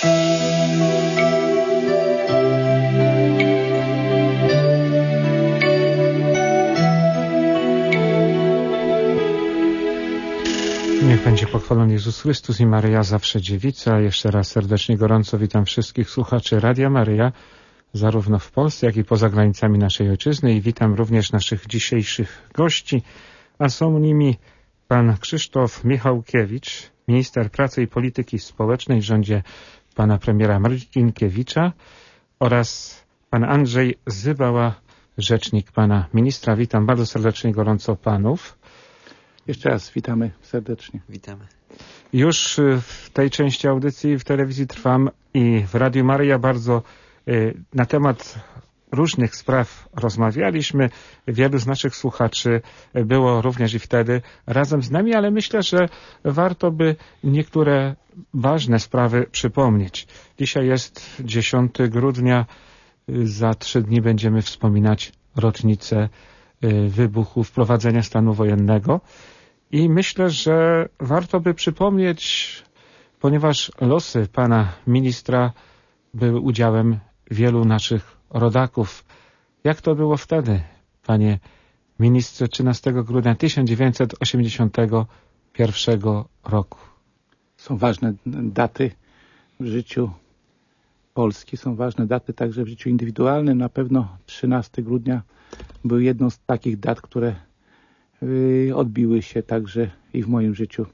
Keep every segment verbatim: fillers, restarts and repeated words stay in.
Niech będzie pochwalony Jezus Chrystus i Maryja zawsze dziewica. Jeszcze raz serdecznie gorąco witam wszystkich słuchaczy Radia Maryja, zarówno w Polsce, jak i poza granicami naszej ojczyzny, i witam również naszych dzisiejszych gości, a są nimi pan Krzysztof Michałkiewicz, minister pracy i polityki społecznej w rządzie pana premiera Marcinkiewicza, oraz pan Andrzej Zybała, rzecznik pana ministra. Witam bardzo serdecznie gorąco panów. Jeszcze raz witamy serdecznie. Witamy. Już w tej części audycji w telewizji Trwam i w Radiu Maryja bardzo na temat różnych spraw rozmawialiśmy. Wielu z naszych słuchaczy było również i wtedy razem z nami, ale myślę, że warto by niektóre ważne sprawy przypomnieć. Dzisiaj jest dziesiątego grudnia. Za trzy dni będziemy wspominać rocznicę wybuchu, wprowadzenia stanu wojennego. I myślę, że warto by przypomnieć, ponieważ losy pana ministra były udziałem wielu naszych rodaków. Jak to było wtedy, panie ministrze, trzynastego grudnia tysiąc dziewięćset osiemdziesiątego pierwszego roku? Są ważne daty w życiu Polski, są ważne daty także w życiu indywidualnym. Na pewno trzynastego grudnia był jedną z takich dat, które odbiły się także i w moim życiu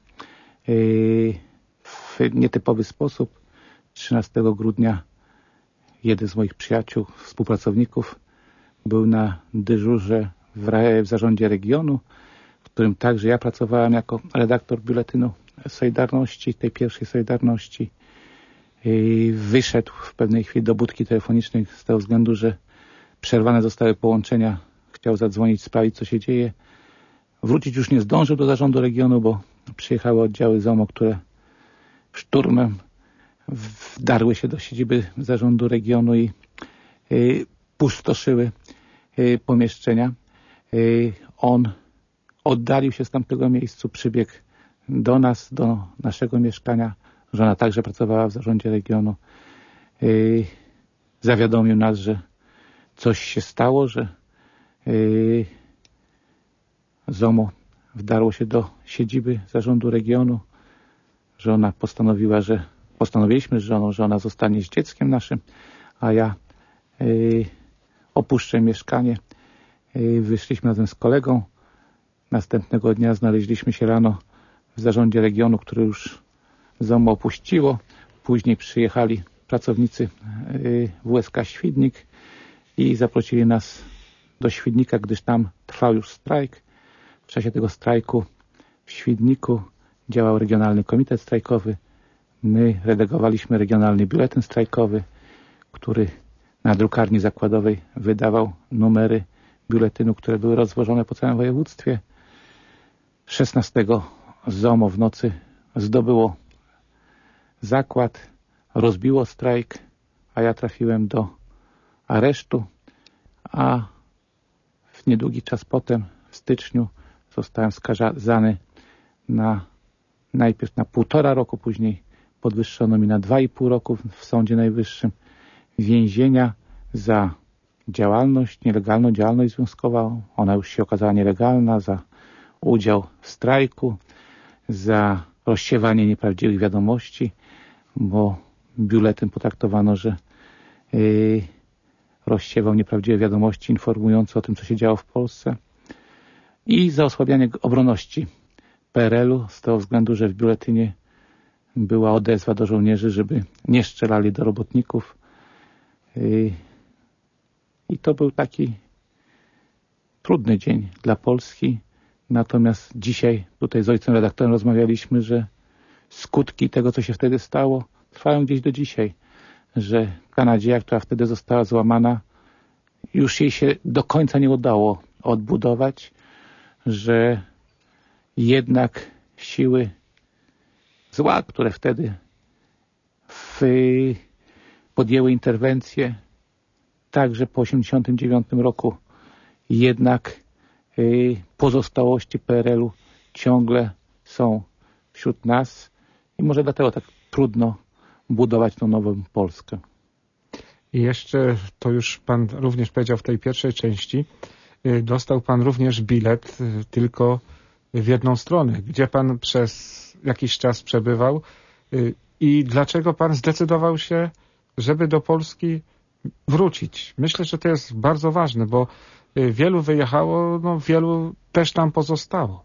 w nietypowy sposób. trzynastego grudnia jeden z moich przyjaciół, współpracowników był na dyżurze w, w zarządzie regionu, w którym także ja pracowałem jako redaktor biuletynu Solidarności, tej pierwszej Solidarności. Wyszedł w pewnej chwili do budki telefonicznej z tego względu, że przerwane zostały połączenia. Chciał zadzwonić, sprawdzić, co się dzieje. Wrócić już nie zdążył do zarządu regionu, bo przyjechały oddziały ZOMO, które szturmem wdarły się do siedziby zarządu regionu i y, pustoszyły y, pomieszczenia. Y, on oddalił się z tamtego miejsca, przybiegł do nas, do naszego mieszkania. Żona także pracowała w zarządzie regionu. Y, zawiadomił nas, że coś się stało, że y, ZOMO wdarło się do siedziby zarządu regionu, że ona postanowiła, że postanowiliśmy z żoną, że ona zostanie z dzieckiem naszym, a ja y, opuszczę mieszkanie. Y, wyszliśmy razem z kolegą. Następnego dnia znaleźliśmy się rano w zarządzie regionu, który już ZOMO opuściło. Później przyjechali pracownicy y, W S K Świdnik i zaprosili nas do Świdnika, gdyż tam trwał już strajk. W czasie tego strajku w Świdniku działał Regionalny Komitet Strajkowy. My redagowaliśmy Regionalny Biuletyn Strajkowy, który na drukarni zakładowej wydawał numery biuletynu, które były rozwożone po całym województwie. szesnastego ZOMO w nocy zdobyło zakład, rozbiło strajk, a ja trafiłem do aresztu, a w niedługi czas potem, w styczniu, zostałem skazany na najpierw na półtora roku, później podwyższono mi na dwa i pół roku w Sądzie Najwyższym więzienia za działalność, nielegalną działalność związkową. Ona już się okazała nielegalna, za udział w strajku, za rozsiewanie nieprawdziwych wiadomości, bo biuletyn potraktowano, że yy, rozsiewał nieprawdziwe wiadomości informujące o tym, co się działo w Polsce, i za osłabianie obronności P R L u z tego względu, że w biuletynie była odezwa do żołnierzy, żeby nie strzelali do robotników. I to był taki trudny dzień dla Polski. Natomiast dzisiaj tutaj z ojcem redaktorem rozmawialiśmy, że skutki tego, co się wtedy stało, trwają gdzieś do dzisiaj. Że ta nadzieja, która wtedy została złamana, już jej się do końca nie udało odbudować, że jednak siły zła, które wtedy w, podjęły interwencję, także po osiemdziesiątym dziewiątym roku, jednak y, pozostałości P R L u ciągle są wśród nas i może dlatego tak trudno budować tą nową Polskę. I jeszcze, to już pan również powiedział w tej pierwszej części, dostał pan również bilet tylko w jedną stronę. Gdzie pan przez jakiś czas przebywał i dlaczego pan zdecydował się, żeby do Polski wrócić? Myślę, że to jest bardzo ważne, bo wielu wyjechało, no wielu też tam pozostało.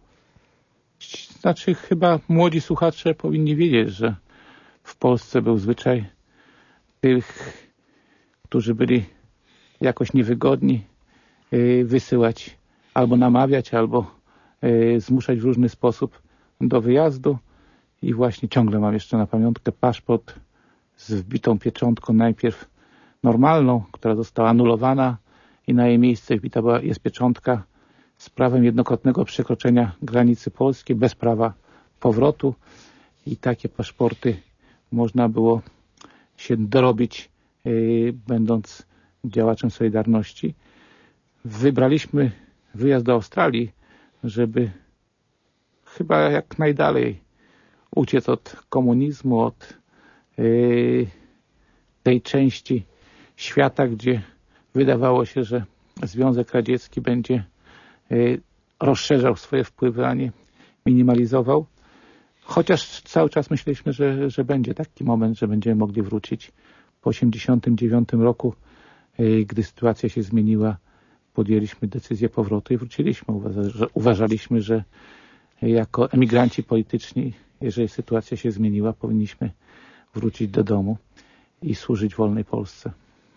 Znaczy chyba młodzi słuchacze powinni wiedzieć, że w Polsce był zwyczaj tych, którzy byli jakoś niewygodni, wysyłać albo namawiać, albo zmuszać w różny sposób do wyjazdu. I właśnie ciągle mam jeszcze na pamiątkę paszport z wbitą pieczątką, najpierw normalną, która została anulowana i na jej miejsce wbita była, jest pieczątka z prawem jednokrotnego przekroczenia granicy polskiej bez prawa powrotu. I takie paszporty można było się dorobić, yy, będąc działaczem Solidarności. Wybraliśmy wyjazd do Australii, żeby chyba jak najdalej uciec od komunizmu, od yy, tej części świata, gdzie wydawało się, że Związek Radziecki będzie yy, rozszerzał swoje wpływy, a nie minimalizował. Chociaż cały czas myśleliśmy, że, że będzie taki moment, że będziemy mogli wrócić. Po osiemdziesiątym dziewiątym roku, yy, gdy sytuacja się zmieniła, podjęliśmy decyzję powrotu i wróciliśmy. Uważa, uważaliśmy, że jako emigranci polityczni, jeżeli sytuacja się zmieniła, powinniśmy wrócić do domu i służyć wolnej Polsce.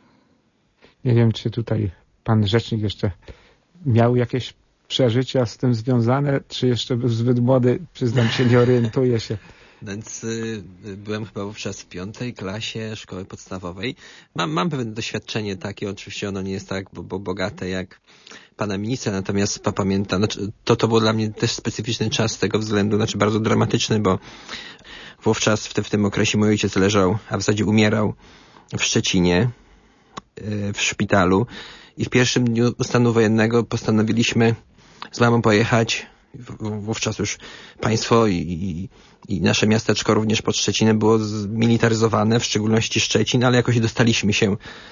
Nie wiem, czy tutaj pan rzecznik jeszcze miał jakieś przeżycia z tym związane, czy jeszcze był zbyt młody, przyznam się, nie orientuję się. Więc y, byłem chyba wówczas w piątej klasie szkoły podstawowej. Mam, mam pewne doświadczenie takie, oczywiście ono nie jest tak bo, bo bogate jak pana ministra, natomiast pamiętam, znaczy, to, to był dla mnie też specyficzny czas z tego względu, znaczy bardzo dramatyczny, bo wówczas w, te, w tym okresie mój ojciec leżał, a w zasadzie umierał w Szczecinie, y, w szpitalu i w pierwszym dniu stanu wojennego postanowiliśmy z mamą pojechać. Wówczas już państwo i, i, i nasze miasteczko również pod Szczecinem było zmilitaryzowane, w szczególności Szczecin, ale jakoś dostaliśmy się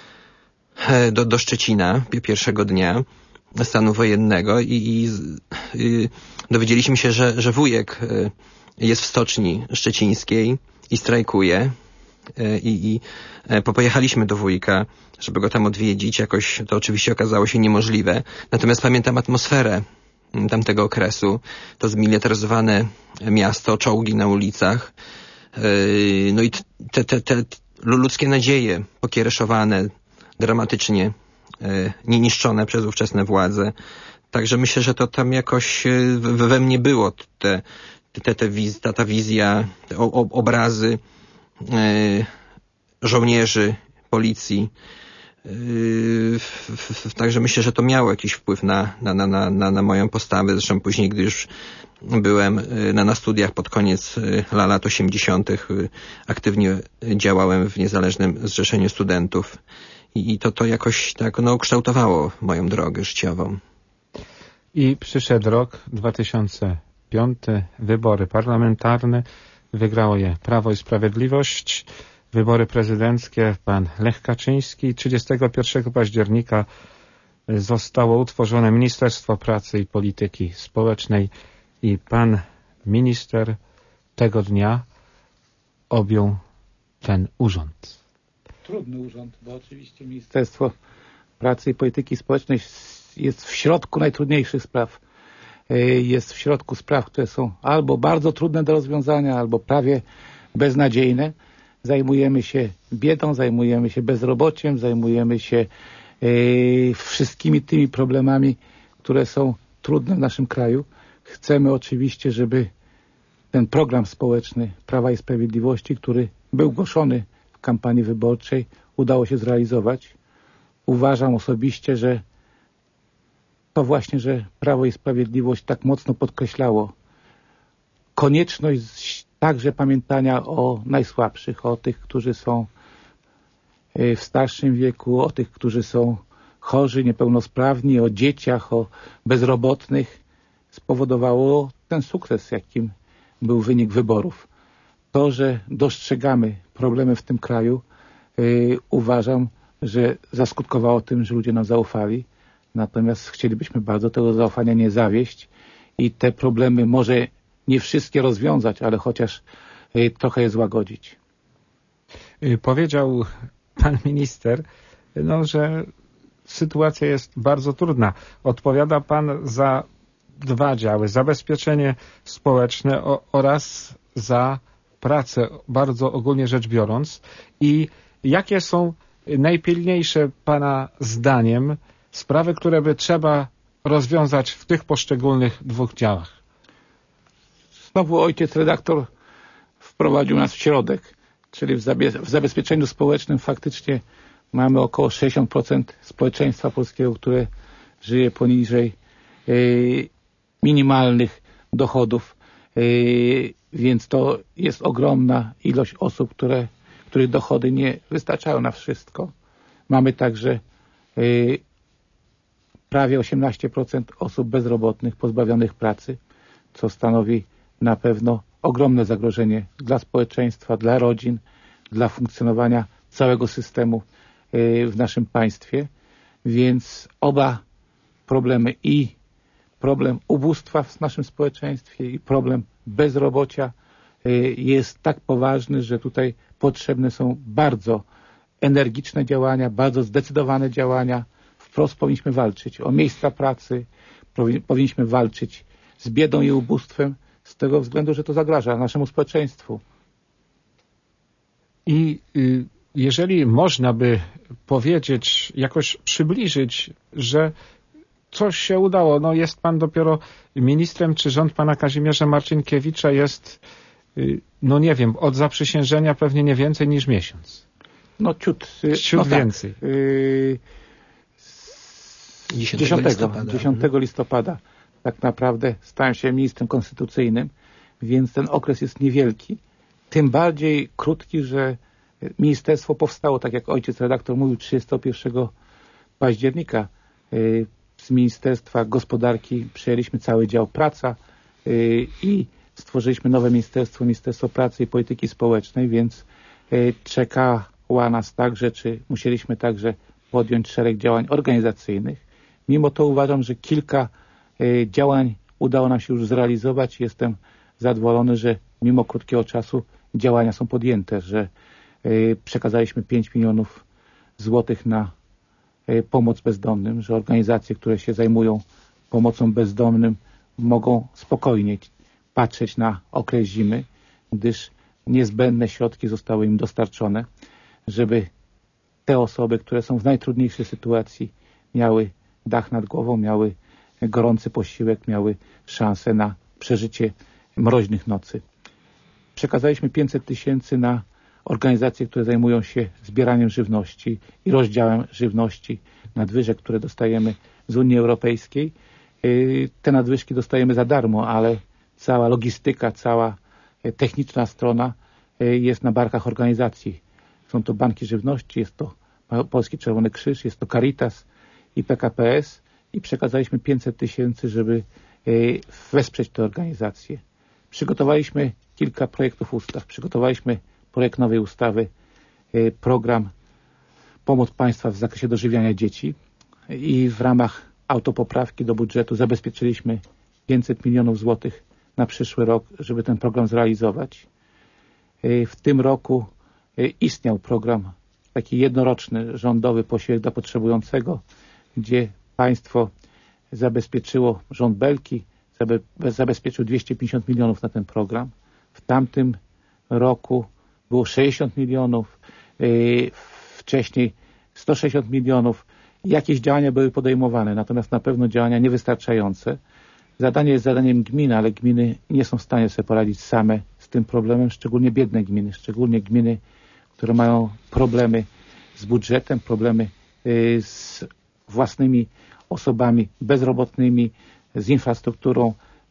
do, do Szczecina pierwszego dnia stanu wojennego i, i, i dowiedzieliśmy się, że, że wujek jest w stoczni szczecińskiej i strajkuje i, i pojechaliśmy do wujka, żeby go tam odwiedzić. Jakoś to oczywiście okazało się niemożliwe. Natomiast pamiętam atmosferę tamtego okresu, to zmilitaryzowane miasto, czołgi na ulicach, no i te, te, te ludzkie nadzieje pokiereszowane, dramatycznie nieniszczone przez ówczesne władze. Także myślę, że to tam jakoś we mnie było, te, te, te wiz, ta, ta wizja, te obrazy żołnierzy, policji. Yy, także myślę, że to miało jakiś wpływ na, na, na, na, na moją postawę. Zresztą później, gdy już byłem na, na studiach pod koniec lat osiemdziesiątych aktywnie działałem w Niezależnym Zrzeszeniu Studentów i, i to, to jakoś tak no, kształtowało moją drogę życiową. I przyszedł rok dwa tysiące piąty, wybory parlamentarne, wygrało je Prawo i Sprawiedliwość. Wybory prezydenckie, pan Lech Kaczyński. trzydziestego pierwszego października zostało utworzone Ministerstwo Pracy i Polityki Społecznej i pan minister tego dnia objął ten urząd. Trudny urząd, bo oczywiście Ministerstwo Pracy i Polityki Społecznej jest w środku najtrudniejszych spraw. Jest w środku spraw, które są albo bardzo trudne do rozwiązania, albo prawie beznadziejne. Zajmujemy się biedą, zajmujemy się bezrobociem, zajmujemy się yy, wszystkimi tymi problemami, które są trudne w naszym kraju. Chcemy oczywiście, żeby ten program społeczny Prawa i Sprawiedliwości, który był głoszony w kampanii wyborczej, udało się zrealizować. Uważam osobiście, że to właśnie, że Prawo i Sprawiedliwość tak mocno podkreślało konieczność także pamiętania o najsłabszych, o tych, którzy są w starszym wieku, o tych, którzy są chorzy, niepełnosprawni, o dzieciach, o bezrobotnych, spowodowało ten sukces, jakim był wynik wyborów. to, że dostrzegamy problemy w tym kraju, yy, uważam, że zaskutkowało tym, że ludzie nam zaufali. Natomiast chcielibyśmy bardzo tego zaufania nie zawieść i te problemy może nie wszystkie rozwiązać, ale chociaż yy, trochę je złagodzić. Powiedział pan minister, no, że sytuacja jest bardzo trudna. Odpowiada pan za dwa działy. Zabezpieczenie społeczne o, oraz za pracę, bardzo ogólnie rzecz biorąc. I jakie są najpilniejsze pana zdaniem sprawy, które by trzeba rozwiązać w tych poszczególnych dwóch działach? Znowu ojciec redaktor wprowadził nas w środek, czyli w, zabie- w zabezpieczeniu społecznym faktycznie mamy około sześćdziesiąt procent społeczeństwa polskiego, które żyje poniżej yy, minimalnych dochodów, yy, więc to jest ogromna ilość osób, które, których dochody nie wystarczają na wszystko. Mamy także yy, prawie osiemnaście procent osób bezrobotnych, pozbawionych pracy, co stanowi na pewno ogromne zagrożenie dla społeczeństwa, dla rodzin, dla funkcjonowania całego systemu w naszym państwie, więc oba problemy, i problem ubóstwa w naszym społeczeństwie, i problem bezrobocia jest tak poważny, że tutaj potrzebne są bardzo energiczne działania, bardzo zdecydowane działania. Wprost powinniśmy walczyć o miejsca pracy, powinniśmy walczyć z biedą i ubóstwem, z tego względu, że to zagraża naszemu społeczeństwu. I y, jeżeli można by powiedzieć, jakoś przybliżyć, że coś się udało, no jest pan dopiero ministrem, czy rząd pana Kazimierza Marcinkiewicza jest, y, no nie wiem, od zaprzysiężenia pewnie nie więcej niż miesiąc. No ciut, ciut no więcej. Tak, y, dziesiątego listopada tak naprawdę stałem się ministrem konstytucyjnym, więc ten okres jest niewielki. Tym bardziej krótki, że ministerstwo powstało, tak jak ojciec redaktor mówił, trzydziestego pierwszego października. Z Ministerstwa Gospodarki przejęliśmy cały dział praca i stworzyliśmy nowe ministerstwo, Ministerstwo Pracy i Polityki Społecznej, więc czekała nas także, czy musieliśmy także podjąć szereg działań organizacyjnych. Mimo to uważam, że kilka działań udało nam się już zrealizować. Jestem zadowolony, że mimo krótkiego czasu działania są podjęte, że przekazaliśmy pięć milionów złotych na pomoc bezdomnym, że organizacje, które się zajmują pomocą bezdomnym, mogą spokojnie patrzeć na okres zimy, gdyż niezbędne środki zostały im dostarczone, żeby te osoby, które są w najtrudniejszej sytuacji, miały dach nad głową, miały gorący posiłek, miały szansę na przeżycie mroźnych nocy. Przekazaliśmy pięćset tysięcy na organizacje, które zajmują się zbieraniem żywności i rozdziałem żywności, nadwyżek, które dostajemy z Unii Europejskiej. Te nadwyżki dostajemy za darmo, ale cała logistyka, cała techniczna strona jest na barkach organizacji. Są to banki żywności, jest to Polski Czerwony Krzyż, jest to Caritas i P K P S i przekazaliśmy pięćset tysięcy, żeby wesprzeć te organizacje. Przygotowaliśmy kilka projektów ustaw. Przygotowaliśmy projekt nowej ustawy, program Pomoc Państwa w zakresie dożywiania dzieci i w ramach autopoprawki do budżetu zabezpieczyliśmy pięćset milionów złotych na przyszły rok, żeby ten program zrealizować. W tym roku istniał program taki jednoroczny, rządowy posiłek dla potrzebującego, gdzie państwo zabezpieczyło, rząd Belki zabezpieczył dwieście pięćdziesiąt milionów na ten program. W tamtym roku było sześćdziesiąt milionów, wcześniej sto sześćdziesiąt milionów. Jakieś działania były podejmowane, natomiast na pewno działania niewystarczające. Zadanie jest zadaniem gminy, ale gminy nie są w stanie sobie poradzić same z tym problemem, szczególnie biedne gminy, szczególnie gminy, które mają problemy z budżetem, problemy z własnymi osobami bezrobotnymi, z infrastrukturą,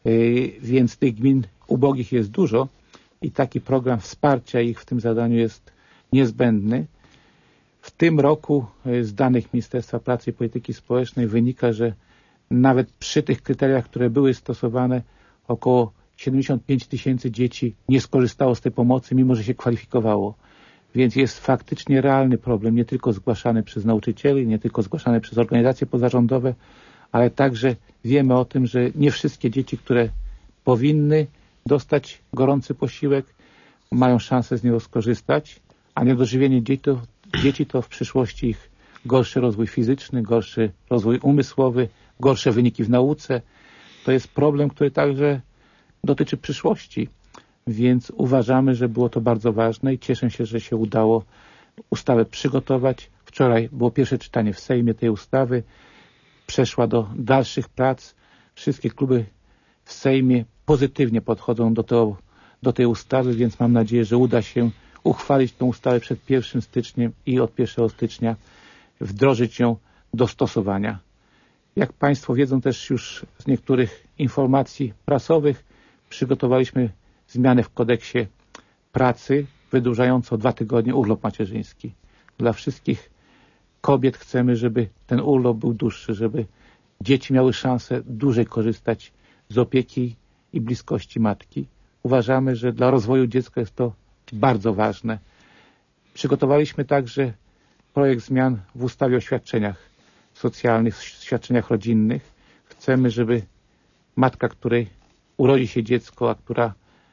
więc tych gmin ubogich jest dużo i taki program wsparcia ich w tym zadaniu jest niezbędny. W tym roku z danych Ministerstwa Pracy i Polityki Społecznej wynika, że nawet przy tych kryteriach, które były stosowane, około siedemdziesiąt pięć tysięcy dzieci nie skorzystało z tej pomocy, mimo że się kwalifikowało. Więc jest faktycznie realny problem, nie tylko zgłaszany przez nauczycieli, nie tylko zgłaszany przez organizacje pozarządowe, ale także wiemy o tym, że nie wszystkie dzieci, które powinny dostać gorący posiłek, mają szansę z niego skorzystać, a niedożywienie dzieci to, dzieci to w przyszłości ich gorszy rozwój fizyczny, gorszy rozwój umysłowy, gorsze wyniki w nauce. To jest problem, który także dotyczy przyszłości. Więc uważamy, że było to bardzo ważne i cieszę się, że się udało ustawę przygotować. Wczoraj było pierwsze czytanie w Sejmie tej ustawy. Przeszła do dalszych prac. Wszystkie kluby w Sejmie pozytywnie podchodzą do, to, do tej ustawy, więc mam nadzieję, że uda się uchwalić tę ustawę przed pierwszym stycznia i od pierwszego stycznia wdrożyć ją do stosowania. Jak Państwo wiedzą też już z niektórych informacji prasowych, przygotowaliśmy zmianę w kodeksie pracy wydłużającą o dwa tygodnie urlop macierzyński. Dla wszystkich kobiet chcemy, żeby ten urlop był dłuższy, żeby dzieci miały szansę dłużej korzystać z opieki i bliskości matki. Uważamy, że dla rozwoju dziecka jest to bardzo ważne. Przygotowaliśmy także projekt zmian w ustawie o świadczeniach socjalnych, świadczeniach rodzinnych. Chcemy, żeby matka, której urodzi się dziecko, a która,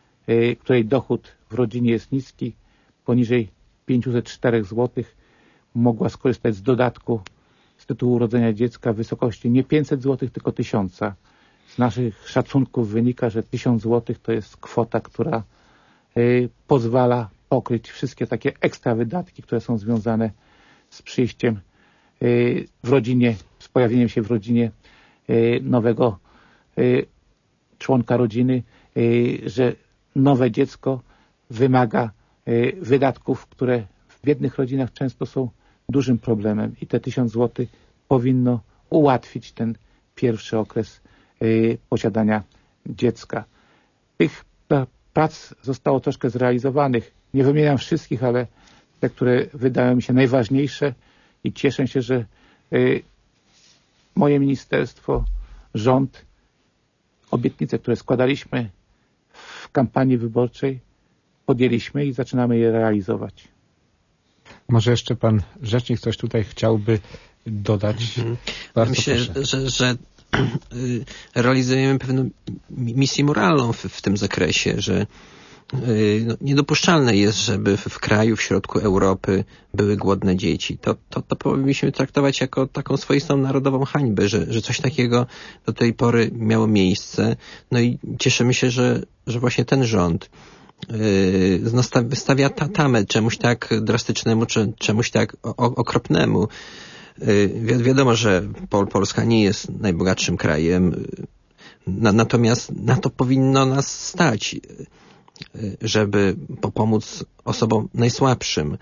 y, której dochód w rodzinie jest niski, poniżej pięćset cztery złotych, mogła skorzystać z dodatku z tytułu urodzenia dziecka w wysokości nie pięćset złotych, tylko tysiąc. Z naszych szacunków wynika, że tysiąc złotych to jest kwota, która y, pozwala pokryć wszystkie takie ekstra wydatki, które są związane z przyjściem y, w rodzinie, z pojawieniem się w rodzinie y, nowego y, członka rodziny, y, że nowe dziecko wymaga y, wydatków, które w biednych rodzinach często są dużym problemem i te tysiąc złotych powinno ułatwić ten pierwszy okres y, posiadania dziecka. Tych prac zostało troszkę zrealizowanych. Nie wymieniam wszystkich, ale te, które wydają mi się najważniejsze i cieszę się, że y, moje ministerstwo, rząd, obietnice, które składaliśmy w kampanii wyborczej, podjęliśmy i zaczynamy je realizować. Może jeszcze pan rzecznik coś tutaj chciałby dodać? Bardzo Myślę, proszę. że, że realizujemy pewną misję moralną w, w tym zakresie, że no, niedopuszczalne jest, żeby w, w kraju, w środku Europy były głodne dzieci. To, to, to powinniśmy traktować jako taką swoistą narodową hańbę, że, że coś takiego do tej pory miało miejsce. No i cieszymy się, że, że właśnie ten rząd yy, wystawia tamę czemuś tak drastycznemu, czy czemuś tak o, okropnemu. Wi- wiadomo, że Pol- Polska nie jest najbogatszym krajem, na, natomiast na to powinno nas stać, żeby pomóc osobom najsłabszym.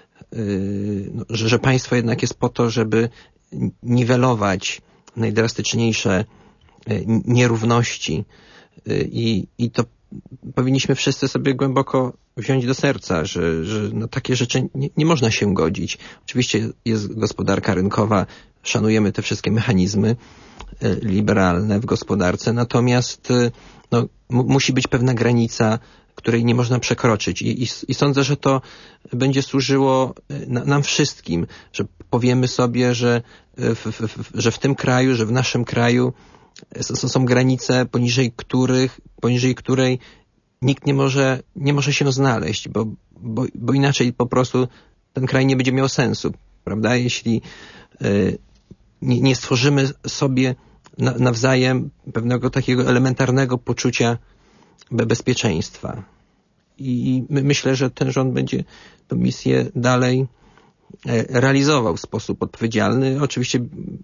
No, że, że państwo jednak jest po to, żeby niwelować najdrastyczniejsze nierówności i, i to powinniśmy wszyscy sobie głęboko wziąć do serca, że, że na takie rzeczy nie, nie można się godzić. Oczywiście jest gospodarka rynkowa, szanujemy te wszystkie mechanizmy liberalne w gospodarce, natomiast no, m- musi być pewna granica, której nie można przekroczyć I, i, i sądzę, że to będzie służyło na, nam wszystkim, że powiemy sobie, że w, w, w, że w tym kraju, że w naszym kraju są, są granice, poniżej których, poniżej której nikt nie może, nie może się znaleźć, bo, bo, bo inaczej po prostu ten kraj nie będzie miał sensu, prawda? Jeśli y, nie, nie stworzymy sobie na, nawzajem pewnego takiego elementarnego poczucia bezpieczeństwa. I my, myślę, że ten rząd będzie tę misję dalej realizował w sposób odpowiedzialny, oczywiście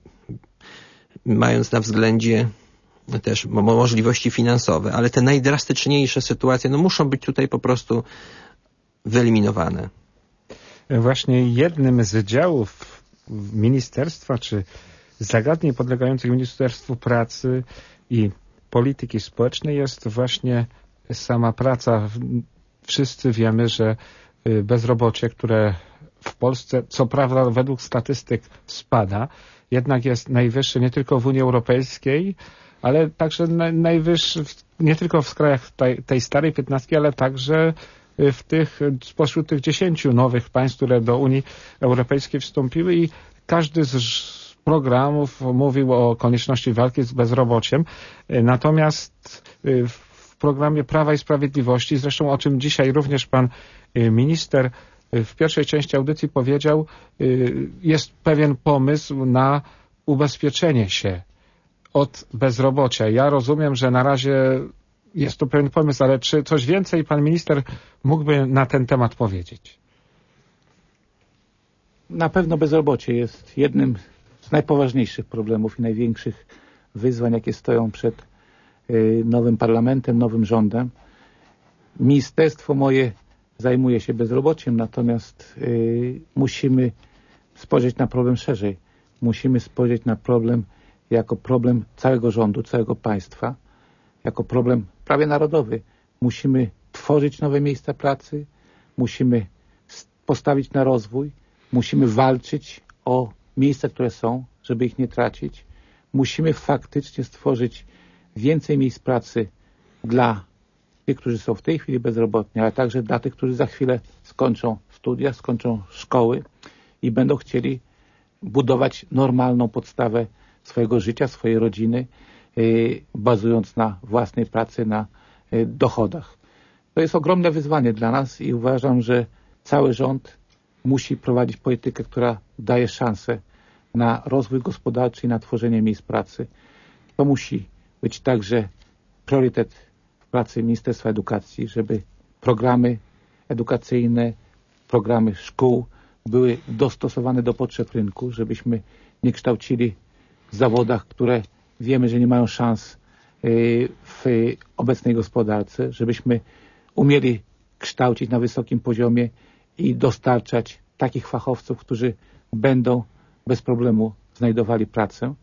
mając na względzie też możliwości finansowe, ale te najdrastyczniejsze sytuacje no muszą być tutaj po prostu wyeliminowane. Właśnie jednym z działów ministerstwa, czy zagadnień podlegających Ministerstwu Pracy i Polityki Społecznej jest właśnie sama praca. Wszyscy wiemy, że bezrobocie, które w Polsce, co prawda według statystyk spada, jednak jest najwyższe nie tylko w Unii Europejskiej, ale także najwyższy, nie tylko w krajach tej, tej starej piętnastki, ale także w tych, spośród tych dziesięciu nowych państw, które do Unii Europejskiej wstąpiły i każdy z programów mówił o konieczności walki z bezrobociem. Natomiast w programie Prawa i Sprawiedliwości, zresztą o czym dzisiaj również pan minister w pierwszej części audycji powiedział, jest pewien pomysł na ubezpieczenie się od bezrobocia. Ja rozumiem, że na razie jest to pewien pomysł, ale czy coś więcej pan minister mógłby na ten temat powiedzieć? Na pewno bezrobocie jest jednym z najpoważniejszych problemów i największych wyzwań, jakie stoją przed nowym parlamentem, nowym rządem. Ministerstwo moje zajmuje się bezrobociem, natomiast y, musimy spojrzeć na problem szerzej. Musimy spojrzeć na problem jako problem całego rządu, całego państwa, jako problem prawie narodowy. Musimy tworzyć nowe miejsca pracy, musimy postawić na rozwój, musimy walczyć o miejsca, które są, żeby ich nie tracić. Musimy faktycznie stworzyć więcej miejsc pracy dla tych, którzy są w tej chwili bezrobotni, ale także dla tych, którzy za chwilę skończą studia, skończą szkoły i będą chcieli budować normalną podstawę swojego życia, swojej rodziny, yy, bazując na własnej pracy, na yy, dochodach. To jest ogromne wyzwanie dla nas i uważam, że cały rząd musi prowadzić politykę, która daje szansę na rozwój gospodarczy i na tworzenie miejsc pracy. To musi być także priorytet w pracy Ministerstwa Edukacji, żeby programy edukacyjne, programy szkół były dostosowane do potrzeb rynku, żebyśmy nie kształcili w zawodach, które wiemy, że nie mają szans w obecnej gospodarce, żebyśmy umieli kształcić na wysokim poziomie i dostarczać takich fachowców, którzy będą bez problemu znajdowali pracę.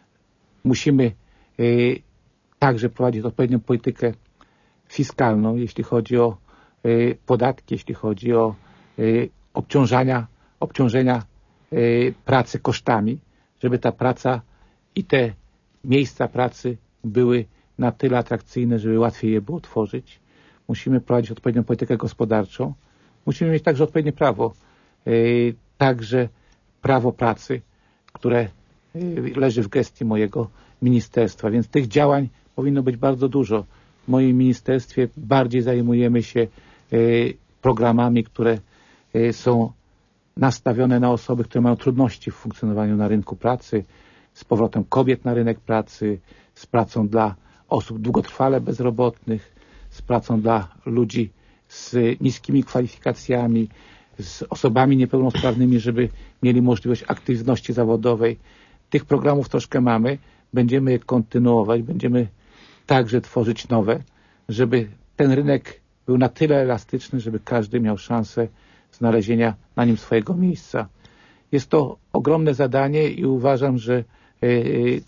Musimy y, także prowadzić odpowiednią politykę fiskalną, jeśli chodzi o y, podatki, jeśli chodzi o y, obciążania, obciążenia y, pracy kosztami, żeby ta praca i te miejsca pracy były na tyle atrakcyjne, żeby łatwiej je było tworzyć. Musimy prowadzić odpowiednią politykę gospodarczą. Musimy mieć także odpowiednie prawo, y, także prawo pracy, które y, leży w gestii mojego ministerstwa. Więc tych działań powinno być bardzo dużo. W moim ministerstwie bardziej zajmujemy się y, programami, które y, są nastawione na osoby, które mają trudności w funkcjonowaniu na rynku pracy, z powrotem kobiet na rynek pracy, z pracą dla osób długotrwale bezrobotnych, z pracą dla ludzi z niskimi kwalifikacjami, z osobami niepełnosprawnymi, żeby mieli możliwość aktywności zawodowej. Tych programów troszkę mamy, będziemy je kontynuować, będziemy także tworzyć nowe, żeby ten rynek był na tyle elastyczny, żeby każdy miał szansę znalezienia na nim swojego miejsca. Jest to ogromne zadanie i uważam, że yy,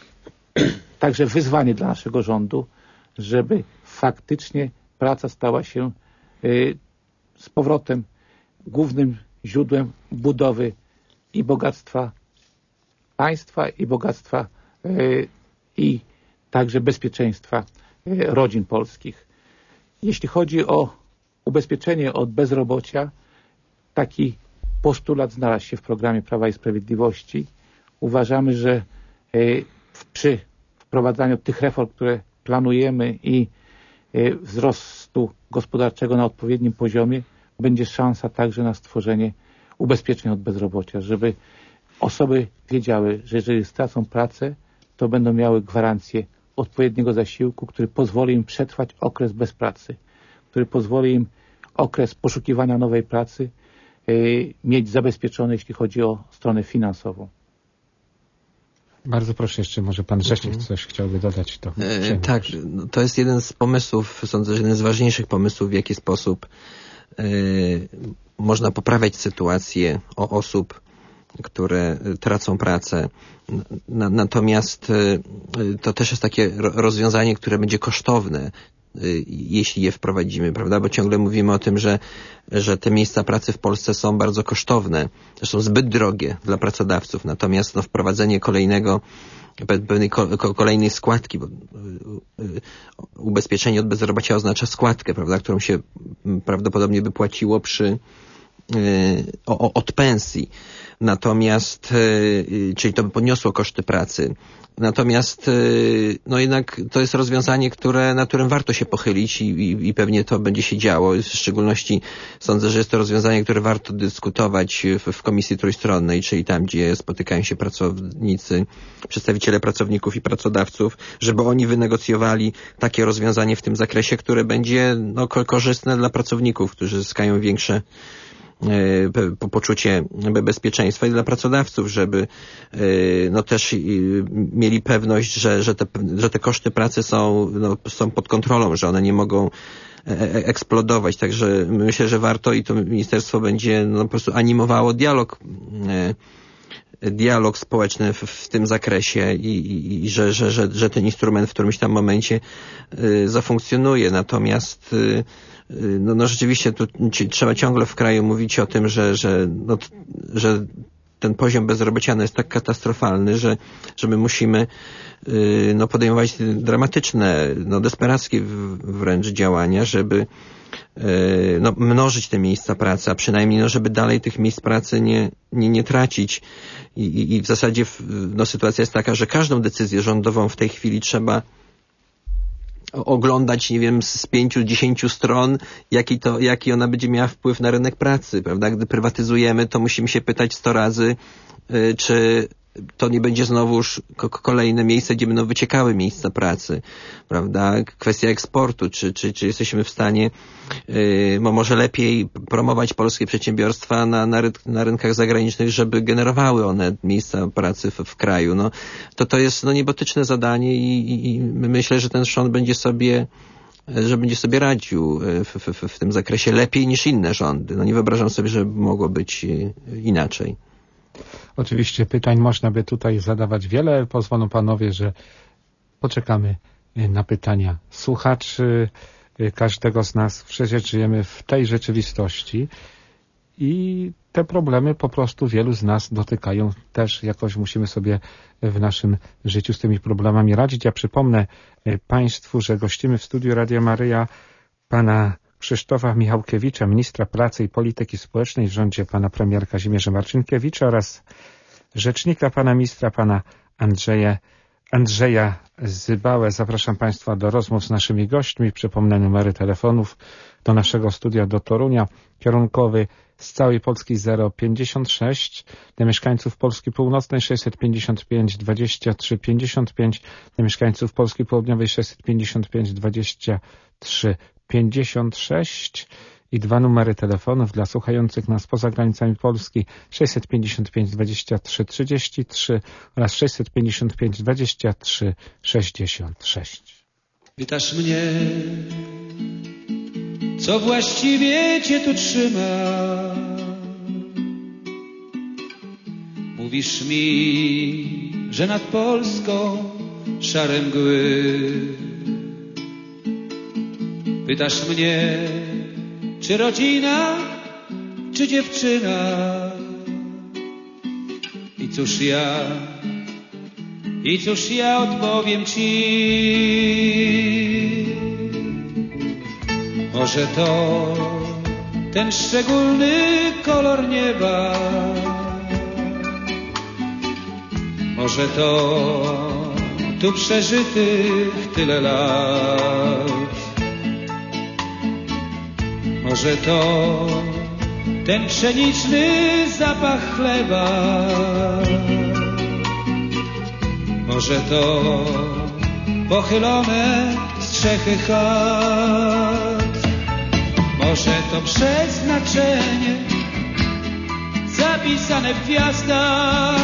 także wyzwanie dla naszego rządu, żeby faktycznie praca stała się yy, z powrotem głównym źródłem budowy i bogactwa państwa, i bogactwa yy, i także bezpieczeństwa yy, rodzin polskich. Jeśli chodzi o ubezpieczenie od bezrobocia, taki postulat znalazł się w programie Prawa i Sprawiedliwości. Uważamy, że yy, przy wprowadzaniu tych reform, które planujemy i yy, wzrostu gospodarczego na odpowiednim poziomie, będzie szansa także na stworzenie ubezpieczeń od bezrobocia, żeby osoby wiedziały, że jeżeli stracą pracę, to będą miały gwarancję odpowiedniego zasiłku, który pozwoli im przetrwać okres bez pracy, który pozwoli im okres poszukiwania nowej pracy yy, mieć zabezpieczony, jeśli chodzi o stronę finansową. Bardzo proszę, jeszcze może pan rzecznik coś chciałby dodać. To e, tak, no, to jest jeden z pomysłów, sądzę, że jeden z ważniejszych pomysłów, w jaki sposób e, można poprawiać sytuację o osób, które tracą pracę. Na, natomiast e, to też jest takie rozwiązanie, które będzie kosztowne. jeśli je wprowadzimy, prawda? Bo ciągle mówimy o tym, że, że te miejsca pracy w Polsce są bardzo kosztowne, są zbyt drogie dla pracodawców, natomiast no, wprowadzenie kolejnego pewnej kolejnej składki, bo ubezpieczenie od bezrobocia oznacza składkę, prawda, którą się prawdopodobnie by płaciło przy o, od pensji. Natomiast, czyli to by podniosło koszty pracy. Natomiast, no jednak to jest rozwiązanie, które, na którym warto się pochylić i, i, i pewnie to będzie się działo. W szczególności sądzę, że jest to rozwiązanie, które warto dyskutować w, w Komisji Trójstronnej, czyli tam, gdzie spotykają się pracownicy, przedstawiciele pracowników i pracodawców, żeby oni wynegocjowali takie rozwiązanie w tym zakresie, które będzie no, korzystne dla pracowników, którzy zyskają większe po poczucie bezpieczeństwa i dla pracodawców, żeby no też mieli pewność, że, że, te, że te koszty pracy są, no, są pod kontrolą, że one nie mogą eksplodować. Także myślę, że warto i to ministerstwo będzie no, po prostu animowało dialog dialog społeczny w, w tym zakresie i, i, i że, że, że, że ten instrument w którymś tam momencie y, zafunkcjonuje. Natomiast y, no, no rzeczywiście tu trzeba ciągle w kraju mówić o tym, że, że, no, że ten poziom bezrobocia no, jest tak katastrofalny, że, że my musimy y, no, podejmować dramatyczne, no, desperackie wręcz działania, żeby no, mnożyć te miejsca pracy, a przynajmniej no, żeby dalej tych miejsc pracy nie, nie, nie tracić. I, i, i w zasadzie no, sytuacja jest taka, że każdą decyzję rządową w tej chwili trzeba oglądać, nie wiem, z pięciu, dziesięciu stron, jaki to, jaki ona będzie miała wpływ na rynek pracy, prawda? Gdy prywatyzujemy, to musimy się pytać sto razy, y, czy to nie będzie znowuż kolejne miejsce, gdzie będą wyciekały miejsca pracy, prawda? Kwestia eksportu, czy, czy, czy jesteśmy w stanie yy, może lepiej promować polskie przedsiębiorstwa na, na, ry na rynkach zagranicznych, żeby generowały one miejsca pracy w, w kraju. No, to to jest no, niebotyczne zadanie i, i, i myślę, że ten rząd będzie sobie że będzie sobie radził w, w, w tym zakresie lepiej niż inne rządy. No nie wyobrażam sobie, że mogło być inaczej. Oczywiście pytań można by tutaj zadawać wiele. Pozwolą panowie, że poczekamy na pytania słuchaczy. Każdego z nas przecież żyjemy w tej rzeczywistości i te problemy po prostu wielu z nas dotykają. Też jakoś musimy sobie w naszym życiu z tymi problemami radzić. Ja przypomnę państwu, że gościmy w studiu Radia Maryja pana Krzysztofa Michałkiewicza, ministra pracy i polityki społecznej w rządzie pana premiera Kazimierza Marcinkiewicza oraz rzecznika pana ministra, pana Andrzeja, Andrzeja Zybałę. Zapraszam państwa do rozmów z naszymi gośćmi. Przypomnę numery telefonów do naszego studia do Torunia. Kierunkowy z całej Polski zero pięćdziesiąt sześć, dla mieszkańców Polski Północnej sześćset pięćdziesiąt pięć dwadzieścia trzy pięćdziesiąt pięć, dla mieszkańców Polski Południowej sześćset pięćdziesiąt pięć dwadzieścia trzy pięćdziesiąt sześć i dwa numery telefonów dla słuchających nas poza granicami Polski sześćset pięćdziesiąt pięć dwadzieścia trzy trzydzieści trzy oraz sześćset pięćdziesiąt pięć dwadzieścia trzy sześćdziesiąt sześć. Pytasz mnie, co właściwie cię tu trzyma? Mówisz mi, że nad Polską szare mgły. Pytasz mnie, czy rodzina, czy dziewczyna? I cóż ja, i cóż ja odpowiem ci? Może to ten szczególny kolor nieba, może to tu przeżytych tyle lat, może to ten pszeniczny zapach chleba, może to pochylone strzechy chat, może to przeznaczenie zapisane w gwiazdach,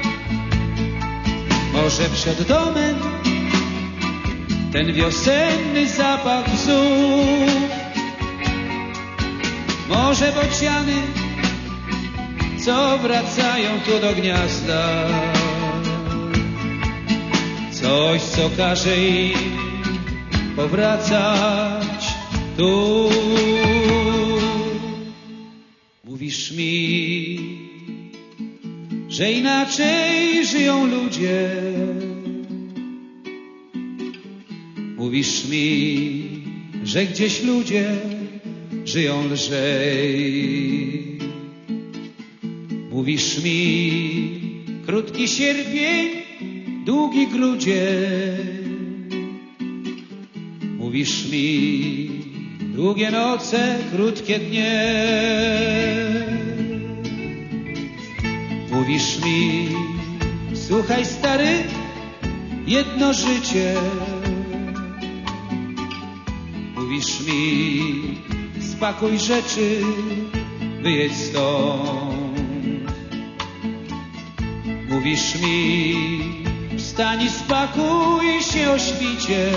może przed domem ten wiosenny zapach bzów, może bociany, co wracają tu do gniazda, coś, co każe im powracać tu. Mówisz mi, że inaczej żyją ludzie. Mówisz mi, że gdzieś ludzie żyją lżej. Mówisz mi, krótki sierpień, długi grudzień. Mówisz mi, długie noce, krótkie dnie. Mówisz mi, słuchaj stary, jedno życie. Mówisz mi, spakuj rzeczy, wyjedź stąd. Mówisz mi, wstań i spakuj się o świcie.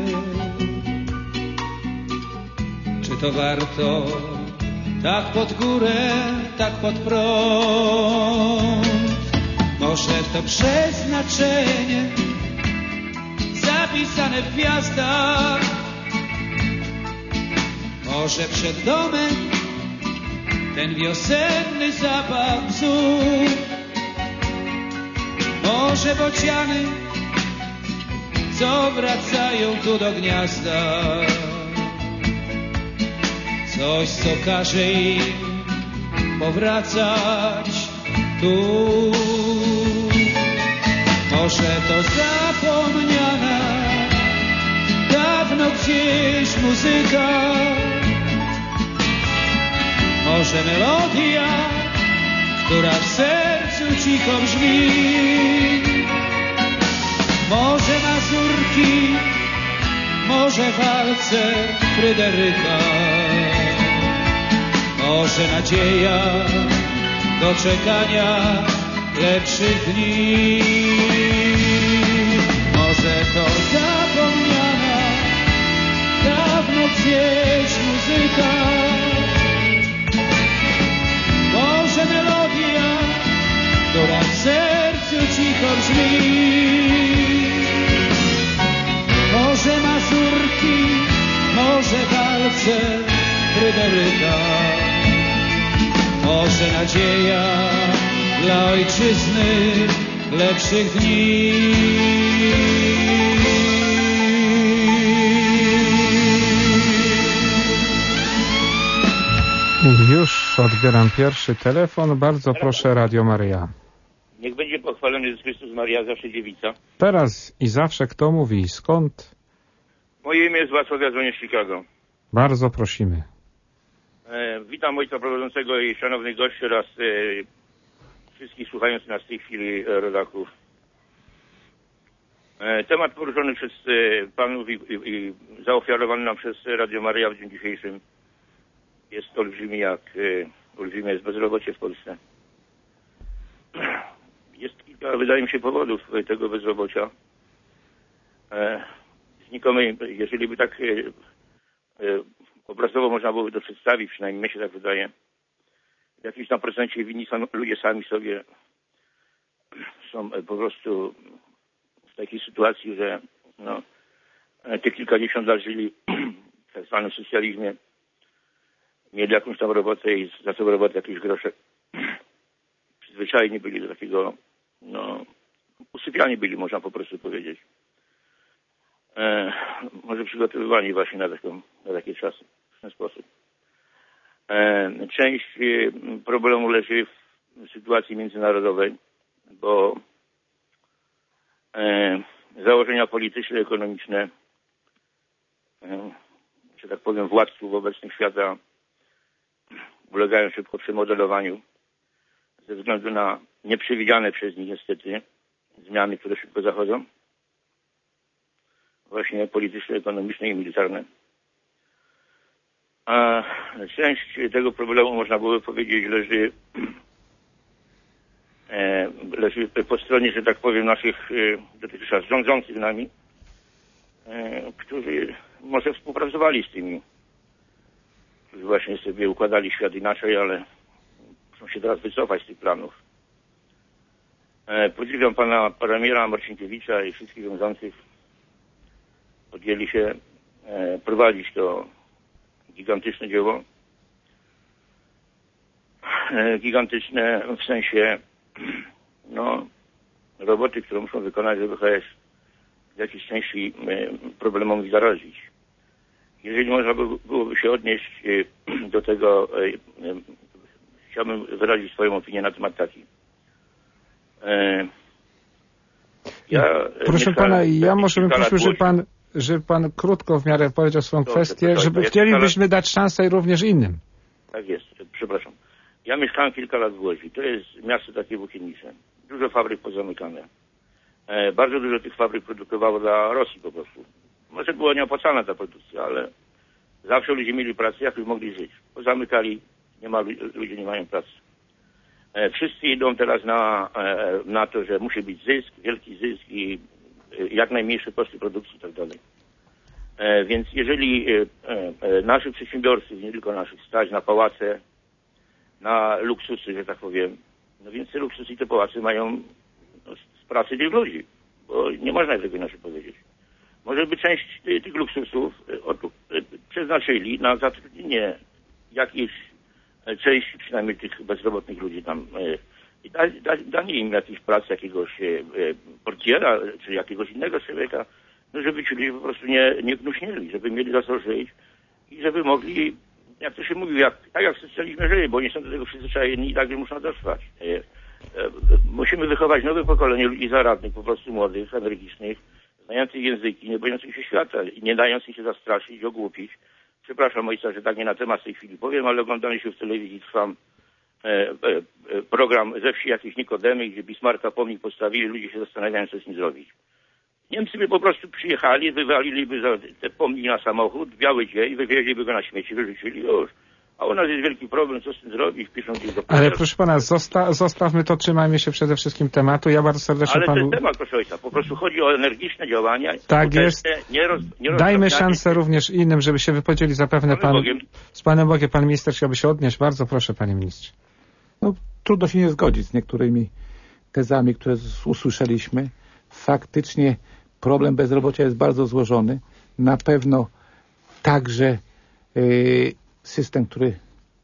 Czy to warto tak pod górę, tak pod prąd? Może to przeznaczenie zapisane w gwiazdach. Może przed domem ten wiosenny zapach psów. Może bociany, co wracają tu do gniazda. Coś, co każe im powracać tu. Może to zapomniana dawno gdzieś muzyka. Może melodia, która w sercu cicho brzmi. Może mazurki, może walce Fryderyka. Może nadzieja do czekania lepszych dni. Może to zapomniana dawno gdzieś muzyka. Może melodia, która w sercu cicho brzmi. Może mazurki, może walce Fryderyka. Może nadzieja dla ojczyzny lepszych dni. Już odbieram pierwszy telefon. Bardzo proszę, Radio Maryja. Niech będzie pochwalony Jezus Chrystus, Maria, zawsze dziewica. Teraz i zawsze kto mówi i skąd? Moje imię jest Wacław, ja dzwonię z Chicago. Bardzo prosimy. E, witam ojca prowadzącego i szanownych gości oraz e, wszystkich słuchających nas w tej chwili e, rodaków. E, temat poruszony przez e, panów i, i, i zaofiarowany nam przez Radio Maryja w dniu dzisiejszym jest olbrzymi, jak e, olbrzymie jest bezrobocie w Polsce. Jest kilka, wydaje mi się, powodów tego bezrobocia. E, znikome, jeżeli by tak e, e, obrazowo można byłoby to przedstawić, przynajmniej mnie się tak wydaje, w jakimś tam procencie winni są ludzie sami sobie, są po prostu w takiej sytuacji, że no, te kilkadziesiąt lat żyli w tak zwanym socjalizmie, mieli jakąś tam robotę i za tą robotę jakieś grosze. Przyzwyczajeni byli do takiego, no, usypiani byli, można po prostu powiedzieć. E, może przygotowywani właśnie na, taką, na takie czasy w ten sposób. E, część e, problemu leży w sytuacji międzynarodowej, bo e, założenia polityczne, ekonomiczne, e, że tak powiem, władców obecnych świata ulegają szybko przemodelowaniu ze względu na nieprzewidziane przez nich niestety zmiany, które szybko zachodzą. Właśnie polityczne, ekonomiczne i militarne. A część tego problemu, można byłoby powiedzieć, leży, e, leży po stronie, że tak powiem, naszych e, dotychczas rządzących nami, e, którzy może współpracowali z tymi, którzy właśnie sobie układali świat inaczej, ale muszą się teraz wycofać z tych planów. E, podziwiam pana premiera Marcinkiewicza i wszystkich rządzących. Podjęli się prowadzić to gigantyczne dzieło. Gigantyczne w sensie no, roboty, które muszą wykonać, żeby H S w jakiejś części problemowi zarazić. Jeżeli można by, byłoby się odnieść do tego, chciałbym wyrazić swoją opinię na temat taki. Ja Proszę pana, ja może bym prosił, żeby pan, żeby pan krótko w miarę powiedział swoją Dobrze, kwestię, żeby ja chcielibyśmy dać szansę również innym. Tak jest, przepraszam. Ja mieszkałem kilka lat w Łodzi. To jest miasto takie włókiennicze. Dużo fabryk pozamykane. E, bardzo dużo tych fabryk produkowało dla Rosji po prostu. Może była nieopłacalna ta produkcja, ale zawsze ludzie mieli pracę, jak już mogli żyć. Pozamykali, nie ma, ludzie nie mają pracy. E, wszyscy idą teraz na, e, na to, że musi być zysk, wielki zysk i e, jak najmniejsze koszty produkcji i tak dalej. E, więc jeżeli e, e, naszych przedsiębiorców, nie tylko naszych, stać na pałace, na luksusy, że tak powiem, no więc te luksusy i te pałace mają no, z pracy tych ludzi, bo nie można tego inaczej powiedzieć. Może by część ty, tych luksusów od, przeznaczyli na zatrudnienie jakiejś części, przynajmniej tych bezrobotnych ludzi tam i da, da, danie im jakiejś pracy, jakiegoś e, portiera, czy jakiegoś innego człowieka, no żeby ci ludzie po prostu nie, nie gnuśnieli, żeby mieli za co żyć i żeby mogli, jak to się mówi, jak, tak jak socjalizmie żyje, bo nie są do tego przyzwyczajeni i tak nie muszą dotrwać. E, e, musimy wychować nowe pokolenie ludzi zaradnych, po prostu młodych, energicznych, znających języki, nie bojących się świata i nie dających się zastraszyć, ogłupić. Przepraszam ojca, że tak nie na temat w tej chwili powiem, ale oglądałem się w telewizji, trwam e, e, program ze wsi jakiejś Nikodemy, gdzie Bismarcka pomnik postawili, ludzie się zastanawiają, co z nim zrobić. Niemcy by po prostu przyjechali, wywaliliby te pomnik na samochód, biały dzień, wywieźliby go na śmieci, wyrzucili już. A u nas jest wielki problem, co z tym zrobić, piszą gdzieś do Ale proszę pana, zosta zostawmy to, trzymajmy się przede wszystkim tematu. Ja bardzo serdecznie Ale panu... Ale ten temat, proszę ojca, po prostu chodzi o energiczne działania. Tak jest. Nie roz, nie Dajmy szansę również innym, żeby się wypowiedzieli. Zapewne pan... Bogiem. Z panem Bogiem pan minister chciałby się odnieść. Bardzo proszę, panie ministrze. No, trudno się nie zgodzić z niektórymi tezami, które usłyszeliśmy. Faktycznie problem bezrobocia jest bardzo złożony. Na pewno także yy, system, który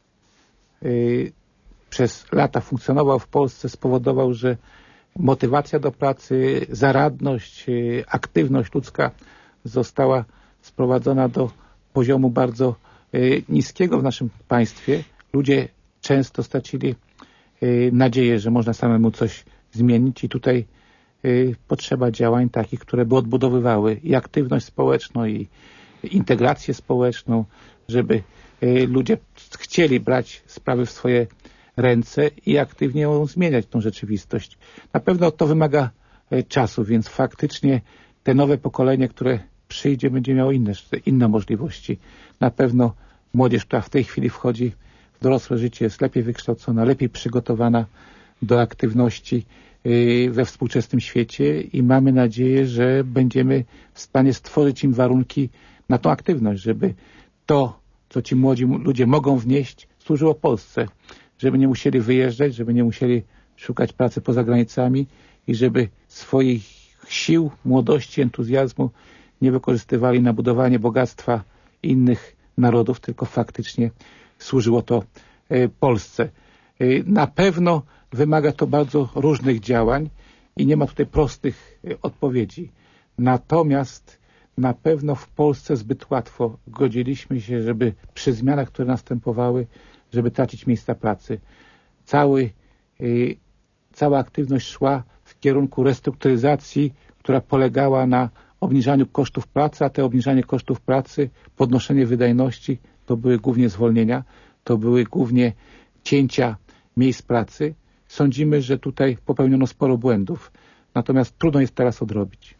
yy, przez lata funkcjonował w Polsce, spowodował, że motywacja do pracy, zaradność, yy, aktywność ludzka została sprowadzona do poziomu bardzo yy, niskiego w naszym państwie. Ludzie często stracili yy, nadzieję, że można samemu coś zmienić i tutaj yy, potrzeba działań takich, które by odbudowywały i aktywność społeczną, i integrację społeczną, żeby ludzie chcieli brać sprawy w swoje ręce i aktywnie ją zmieniać, tą rzeczywistość. Na pewno to wymaga czasu, więc faktycznie te nowe pokolenie, które przyjdzie, będzie miało inne, inne możliwości. Na pewno młodzież, która w tej chwili wchodzi w dorosłe życie, jest lepiej wykształcona, lepiej przygotowana do aktywności we współczesnym świecie i mamy nadzieję, że będziemy w stanie stworzyć im warunki na tą aktywność, żeby to, co ci młodzi ludzie mogą wnieść, służyło Polsce, żeby nie musieli wyjeżdżać, żeby nie musieli szukać pracy poza granicami i żeby swoich sił, młodości, entuzjazmu nie wykorzystywali na budowanie bogactwa innych narodów, tylko faktycznie służyło to Polsce. Na pewno wymaga to bardzo różnych działań i nie ma tutaj prostych odpowiedzi. Natomiast na pewno w Polsce zbyt łatwo godziliśmy się, żeby przy zmianach, które następowały, żeby tracić miejsca pracy. Cały, yy, cała aktywność szła w kierunku restrukturyzacji, która polegała na obniżaniu kosztów pracy, a te obniżanie kosztów pracy, podnoszenie wydajności, to były głównie zwolnienia, to były głównie cięcia miejsc pracy. Sądzimy, że tutaj popełniono sporo błędów, natomiast trudno jest teraz odrobić.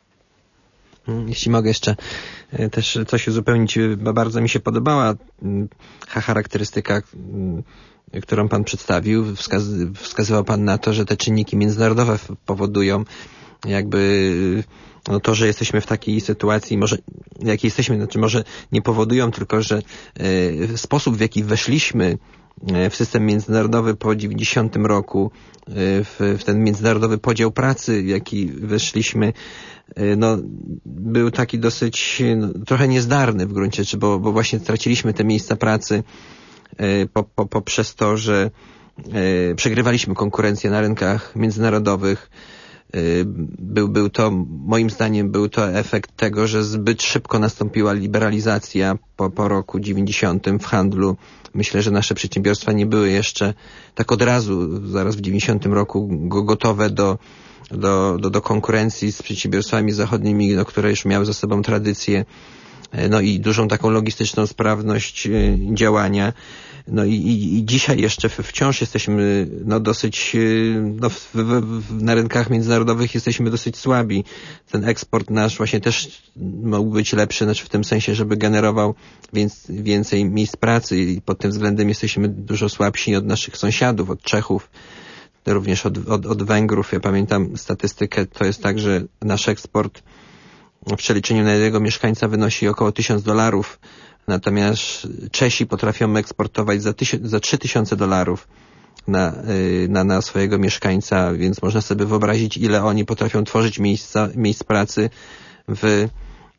Jeśli mogę jeszcze też coś uzupełnić, bardzo mi się podobała charakterystyka, którą pan przedstawił. Wskaz wskazywał pan na to, że te czynniki międzynarodowe powodują jakby no to, że jesteśmy w takiej sytuacji, może jak jesteśmy, znaczy może nie powodują, tylko że y, sposób, w jaki weszliśmy w system międzynarodowy po dziewięćdziesiątym roku, w, w ten międzynarodowy podział pracy, w jaki weszliśmy, no, był taki dosyć no, trochę niezdarny w gruncie rzeczy, bo, bo właśnie straciliśmy te miejsca pracy po, po, poprzez to, że przegrywaliśmy konkurencję na rynkach międzynarodowych. Był, był to, moim zdaniem, był to efekt tego, że zbyt szybko nastąpiła liberalizacja po, po roku dziewięćdziesiątym w handlu. Myślę, że nasze przedsiębiorstwa nie były jeszcze tak od razu, zaraz w dziewięćdziesiątym roku gotowe do, do, do, do konkurencji z przedsiębiorstwami zachodnimi, no, które już miały za sobą tradycję, no i dużą taką logistyczną sprawność działania. No i, i, i dzisiaj jeszcze wciąż jesteśmy no dosyć, no w, w, na rynkach międzynarodowych jesteśmy dosyć słabi. Ten eksport nasz właśnie też mógł być lepszy, znaczy w tym sensie, żeby generował więc, więcej miejsc pracy i pod tym względem jesteśmy dużo słabsi od naszych sąsiadów, od Czechów, również od, od, od Węgrów. Ja pamiętam statystykę, to jest tak, że nasz eksport w przeliczeniu na jednego mieszkańca wynosi około tysiąc dolarów. Natomiast Czesi potrafią eksportować za, tysiąc, za trzy tysiące dolarów na, na, na swojego mieszkańca, więc można sobie wyobrazić, ile oni potrafią tworzyć miejsca, miejsc pracy w,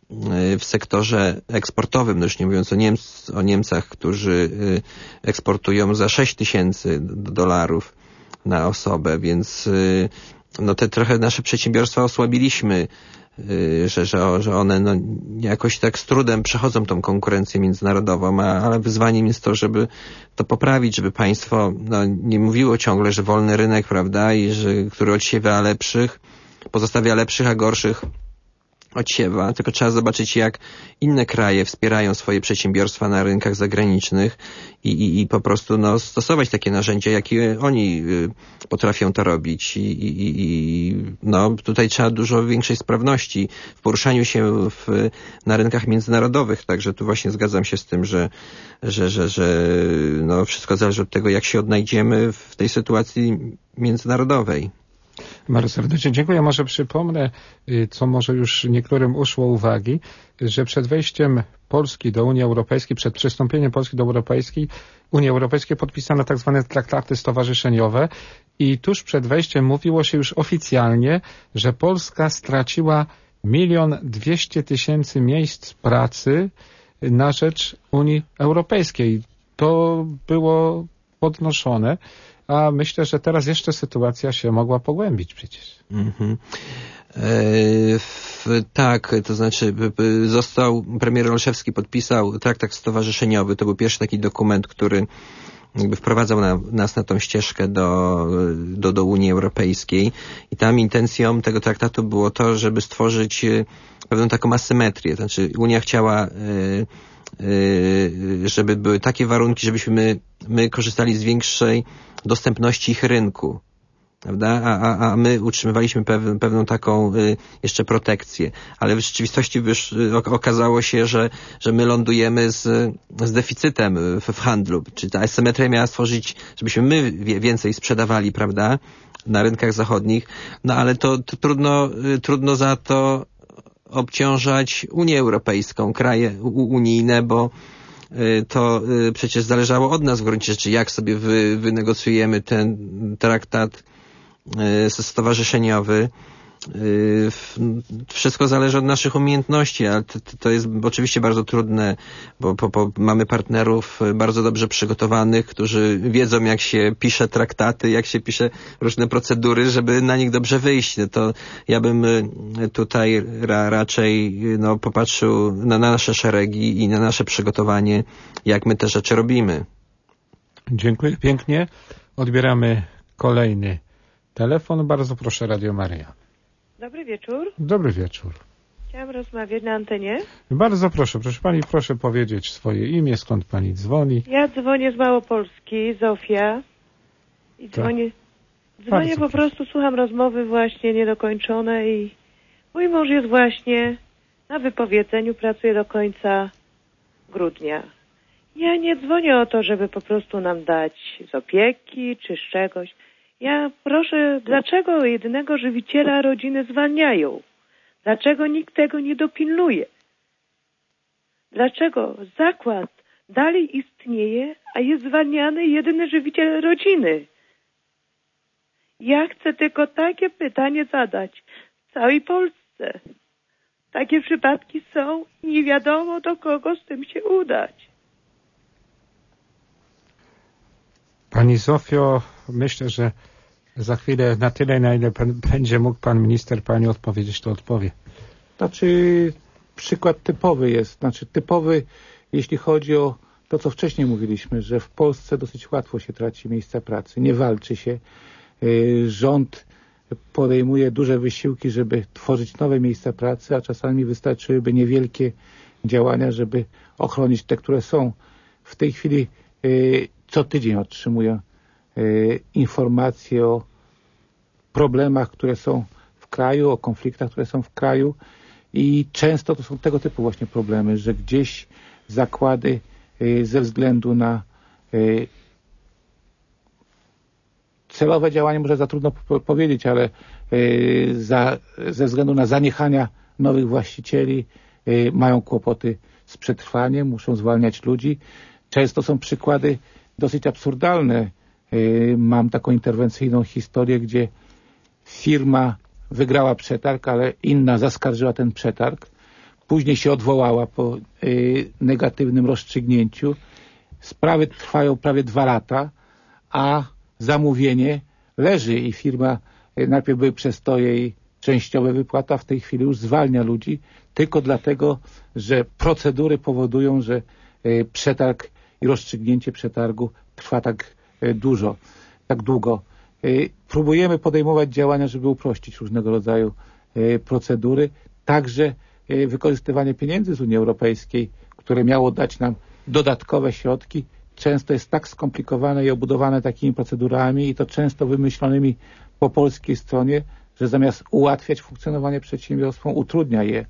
w sektorze eksportowym. No już nie mówiąc o, Niemc, o Niemcach, którzy eksportują za sześć tysięcy dolarów na osobę, więc no te trochę nasze przedsiębiorstwa osłabiliśmy, że, że, że one no, jakoś tak z trudem przechodzą tą konkurencję międzynarodową, a, ale wyzwaniem jest to, żeby to poprawić, żeby państwo no, nie mówiło ciągle, że wolny rynek, prawda, i że który odsiewa lepszych, pozostawia lepszych, a gorszych odsiewa, tylko trzeba zobaczyć, jak inne kraje wspierają swoje przedsiębiorstwa na rynkach zagranicznych i, i, i po prostu no, stosować takie narzędzia, jakie oni y, potrafią to robić. I, i, i no, tutaj trzeba dużo większej sprawności w poruszaniu się w, na rynkach międzynarodowych, także tu właśnie zgadzam się z tym, że, że, że, że no, wszystko zależy od tego, jak się odnajdziemy w tej sytuacji międzynarodowej. Bardzo serdecznie dziękuję. Może przypomnę, co może już niektórym uszło uwagi, że przed wejściem Polski do Unii Europejskiej, przed przystąpieniem Polski do Europejskiej, Unii Europejskiej podpisano tak zwane traktaty stowarzyszeniowe i tuż przed wejściem mówiło się już oficjalnie, że Polska straciła milion dwieście tysięcy miejsc pracy na rzecz Unii Europejskiej. To było podnoszone. A myślę, że teraz jeszcze sytuacja się mogła pogłębić przecież. Mm-hmm. E, w, tak, to znaczy został, premier Olszewski podpisał traktat stowarzyszeniowy. To był pierwszy taki dokument, który jakby wprowadzał na, nas na tą ścieżkę do, do, do Unii Europejskiej. I tam intencją tego traktatu było to, żeby stworzyć pewną taką asymetrię. To znaczy Unia chciała żeby były takie warunki, żebyśmy my, my korzystali z większej dostępności ich rynku, prawda? A, a, a my utrzymywaliśmy pew, pewną taką y, jeszcze protekcję. Ale w rzeczywistości wysz, y, okazało się, że, że my lądujemy z, z deficytem w, w handlu. Czy ta asymetria miała stworzyć, żebyśmy my wie, więcej sprzedawali, prawda? Na rynkach zachodnich. No ale to, to trudno, y, trudno za to obciążać Unię Europejską, kraje unijne, bo to przecież zależało od nas w gruncie rzeczy, jak sobie wy, wynegocjujemy ten traktat stowarzyszeniowy. Wszystko zależy od naszych umiejętności, ale to, to jest oczywiście bardzo trudne, bo, bo, bo mamy partnerów bardzo dobrze przygotowanych, którzy wiedzą, jak się pisze traktaty, jak się pisze różne procedury, żeby na nich dobrze wyjść. No to ja bym tutaj ra, raczej no, popatrzył na nasze szeregi i na nasze przygotowanie, jak my te rzeczy robimy. Dziękuję pięknie. Odbieramy kolejny telefon. Bardzo proszę, Radio Maryja. Dobry wieczór. Dobry wieczór. Chciałam rozmawiać na antenie. Bardzo proszę, proszę pani, proszę powiedzieć swoje imię, skąd pani dzwoni. Ja dzwonię z Małopolski, Zofia. I dzwonię, dzwonię po prostu, słucham rozmowy właśnie niedokończone i mój mąż jest właśnie na wypowiedzeniu, pracuje do końca grudnia. Ja nie dzwonię o to, żeby po prostu nam dać z opieki czy z czegoś. Ja proszę, dlaczego jedynego żywiciela rodziny zwalniają? Dlaczego nikt tego nie dopilnuje? Dlaczego zakład dalej istnieje, a jest zwalniany jedyny żywiciel rodziny. Ja chcę tylko takie pytanie zadać w całej Polsce. Takie przypadki są i nie wiadomo, do kogo z tym się udać. Pani Zofio, myślę, że za chwilę na tyle, na ile pan, będzie mógł pan minister pani odpowiedzieć, to odpowie. Znaczy, przykład typowy jest. Znaczy, typowy, jeśli chodzi o to, co wcześniej mówiliśmy, że w Polsce dosyć łatwo się traci miejsca pracy. Nie walczy się. Rząd podejmuje duże wysiłki, żeby tworzyć nowe miejsca pracy, a czasami wystarczyłyby niewielkie działania, żeby ochronić te, które są. W tej chwili co tydzień otrzymuję informacje o problemach, które są w kraju, o konfliktach, które są w kraju i często to są tego typu właśnie problemy, że gdzieś zakłady ze względu na celowe działanie, może za trudno powiedzieć, ale za, ze względu na zaniechania nowych właścicieli mają kłopoty z przetrwaniem, muszą zwalniać ludzi. Często są przykłady dosyć absurdalne. Mam taką interwencyjną historię, gdzie firma wygrała przetarg, ale inna zaskarżyła ten przetarg. Później się odwołała po negatywnym rozstrzygnięciu. Sprawy trwają prawie dwa lata, a zamówienie leży i firma, najpierw były przestoje i częściowe wypłata, w tej chwili już zwalnia ludzi tylko dlatego, że procedury powodują, że przetarg i rozstrzygnięcie przetargu trwa tak dużo, tak długo. Próbujemy podejmować działania, żeby uprościć różnego rodzaju procedury, także wykorzystywanie pieniędzy z Unii Europejskiej, które miało dać nam dodatkowe środki, często jest tak skomplikowane i obudowane takimi procedurami i to często wymyślonymi po polskiej stronie, że zamiast ułatwiać funkcjonowanie przedsiębiorstwom, utrudnia je.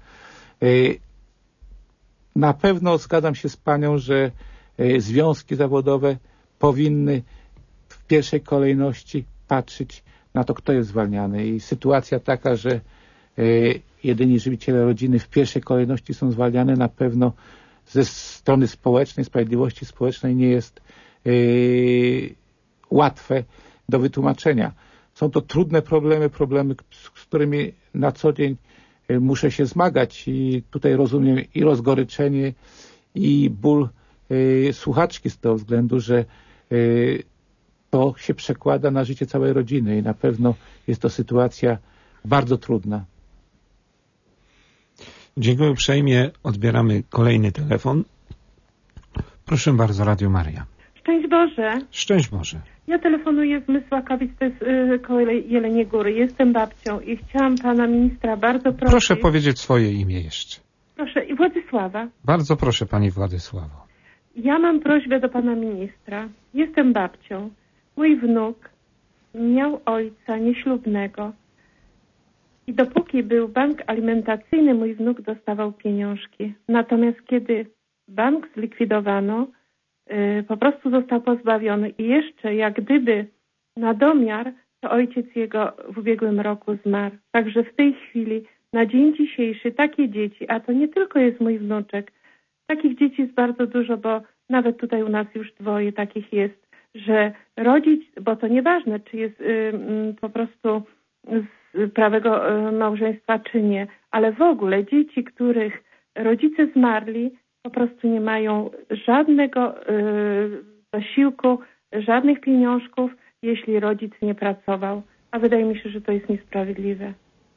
Na pewno zgadzam się z panią, że związki zawodowe powinny w pierwszej kolejności patrzeć na to, kto jest zwalniany. I sytuacja taka, że jedyni żywiciele rodziny w pierwszej kolejności są zwalniane, na pewno ze strony społecznej, sprawiedliwości społecznej nie jest yy, łatwe do wytłumaczenia. Są to trudne problemy, problemy, z którymi na co dzień muszę się zmagać i tutaj rozumiem i rozgoryczenie, i ból yy, słuchaczki z tego względu, że yy, to się przekłada na życie całej rodziny i na pewno jest to sytuacja bardzo trudna. Dziękuję uprzejmie. Odbieramy kolejny telefon. Proszę bardzo, Radio Maria. Szczęść Boże. Szczęść Boże. Ja telefonuję z Mysłakowic, to jest yy, koło Jeleniej Góry. Jestem babcią i chciałam pana ministra bardzo prosić. Proszę powiedzieć swoje imię jeszcze. Proszę, i Władysława. Bardzo proszę pani Władysławo. Ja mam prośbę do pana ministra. Jestem babcią. Mój wnuk miał ojca nieślubnego. I dopóki był bank alimentacyjny, mój wnuk dostawał pieniążki. Natomiast kiedy bank zlikwidowano, yy, po prostu został pozbawiony. I jeszcze jak gdyby na domiar, to ojciec jego w ubiegłym roku zmarł. Także w tej chwili, na dzień dzisiejszy, takie dzieci, a to nie tylko jest mój wnuczek, takich dzieci jest bardzo dużo, bo nawet tutaj u nas już dwoje takich jest, że rodzic, bo to nieważne, czy jest yy, yy, po prostu z prawego małżeństwa, czy nie, ale w ogóle dzieci, których rodzice zmarli, po prostu nie mają żadnego yy, zasiłku, żadnych pieniążków, jeśli rodzic nie pracował. A wydaje mi się, że to jest niesprawiedliwe.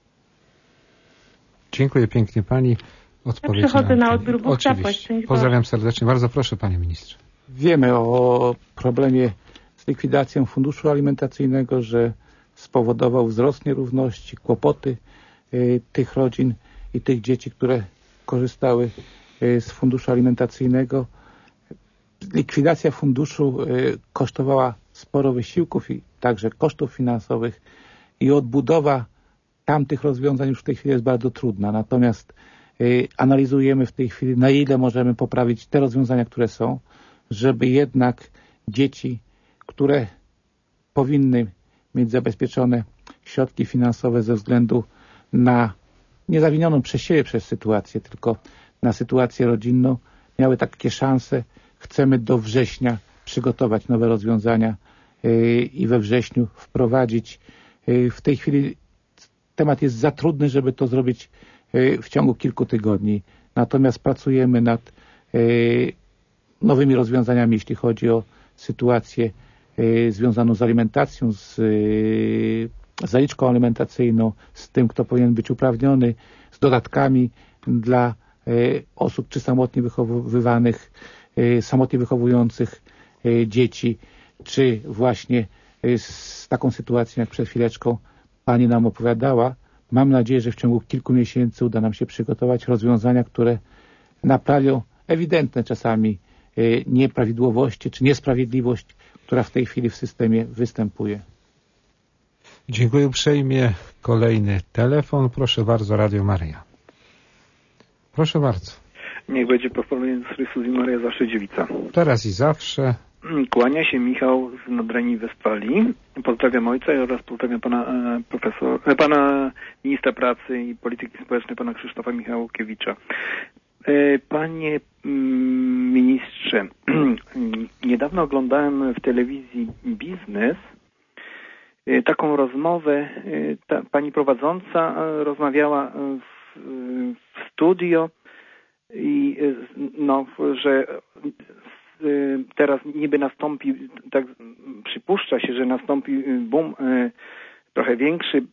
Dziękuję pięknie pani. Odpowiedź ja przechodzę na, na odbiór Bóg zapłać. Pozdrawiam serdecznie. Bardzo proszę, panie ministrze. Wiemy o problemie z likwidacją funduszu alimentacyjnego, że spowodował wzrost nierówności, kłopoty y, tych rodzin i tych dzieci, które korzystały y, z funduszu alimentacyjnego. Likwidacja funduszu y, kosztowała sporo wysiłków i także kosztów finansowych i odbudowa tamtych rozwiązań już w tej chwili jest bardzo trudna. Natomiast y, analizujemy w tej chwili, na ile możemy poprawić te rozwiązania, które są, żeby jednak dzieci, które powinny mieć zabezpieczone środki finansowe ze względu na niezawinioną przez siebie przez sytuację, tylko na sytuację rodzinną, miały takie szanse chcemy do września przygotować nowe rozwiązania i we wrześniu wprowadzić. W tej chwili temat jest za trudny, żeby to zrobić w ciągu kilku tygodni. Natomiast pracujemy nad nowymi rozwiązaniami, jeśli chodzi o sytuację związaną z alimentacją, z zaliczką alimentacyjną, z tym, kto powinien być uprawniony, z dodatkami dla osób czy samotnie wychowywanych, samotnie wychowujących dzieci, czy właśnie z taką sytuacją, jak przed chwileczką Pani nam opowiadała. Mam nadzieję, że w ciągu kilku miesięcy uda nam się przygotować rozwiązania, które naprawią ewidentne czasami nieprawidłowości czy niesprawiedliwość, która w tej chwili w systemie występuje. Dziękuję uprzejmie. Kolejny telefon. Proszę bardzo, Radio Maryja. Proszę bardzo. Niech będzie pochwalony Chrystus i Maria zawsze dziewica. Teraz i zawsze. Kłania się Michał z Nadrenii Westfalii. Pozdrawiam ojca oraz pozdrawiam pana e, profesor, e, pana ministra pracy i polityki społecznej, pana Krzysztofa Michałkiewicza. E, panie mm, ministrze, niedawno oglądałem w telewizji Biznes e, taką rozmowę. E, ta, pani prowadząca e, rozmawiała w, w studio i e, no, że teraz niby nastąpi, tak przypuszcza się, że nastąpi boom trochę większy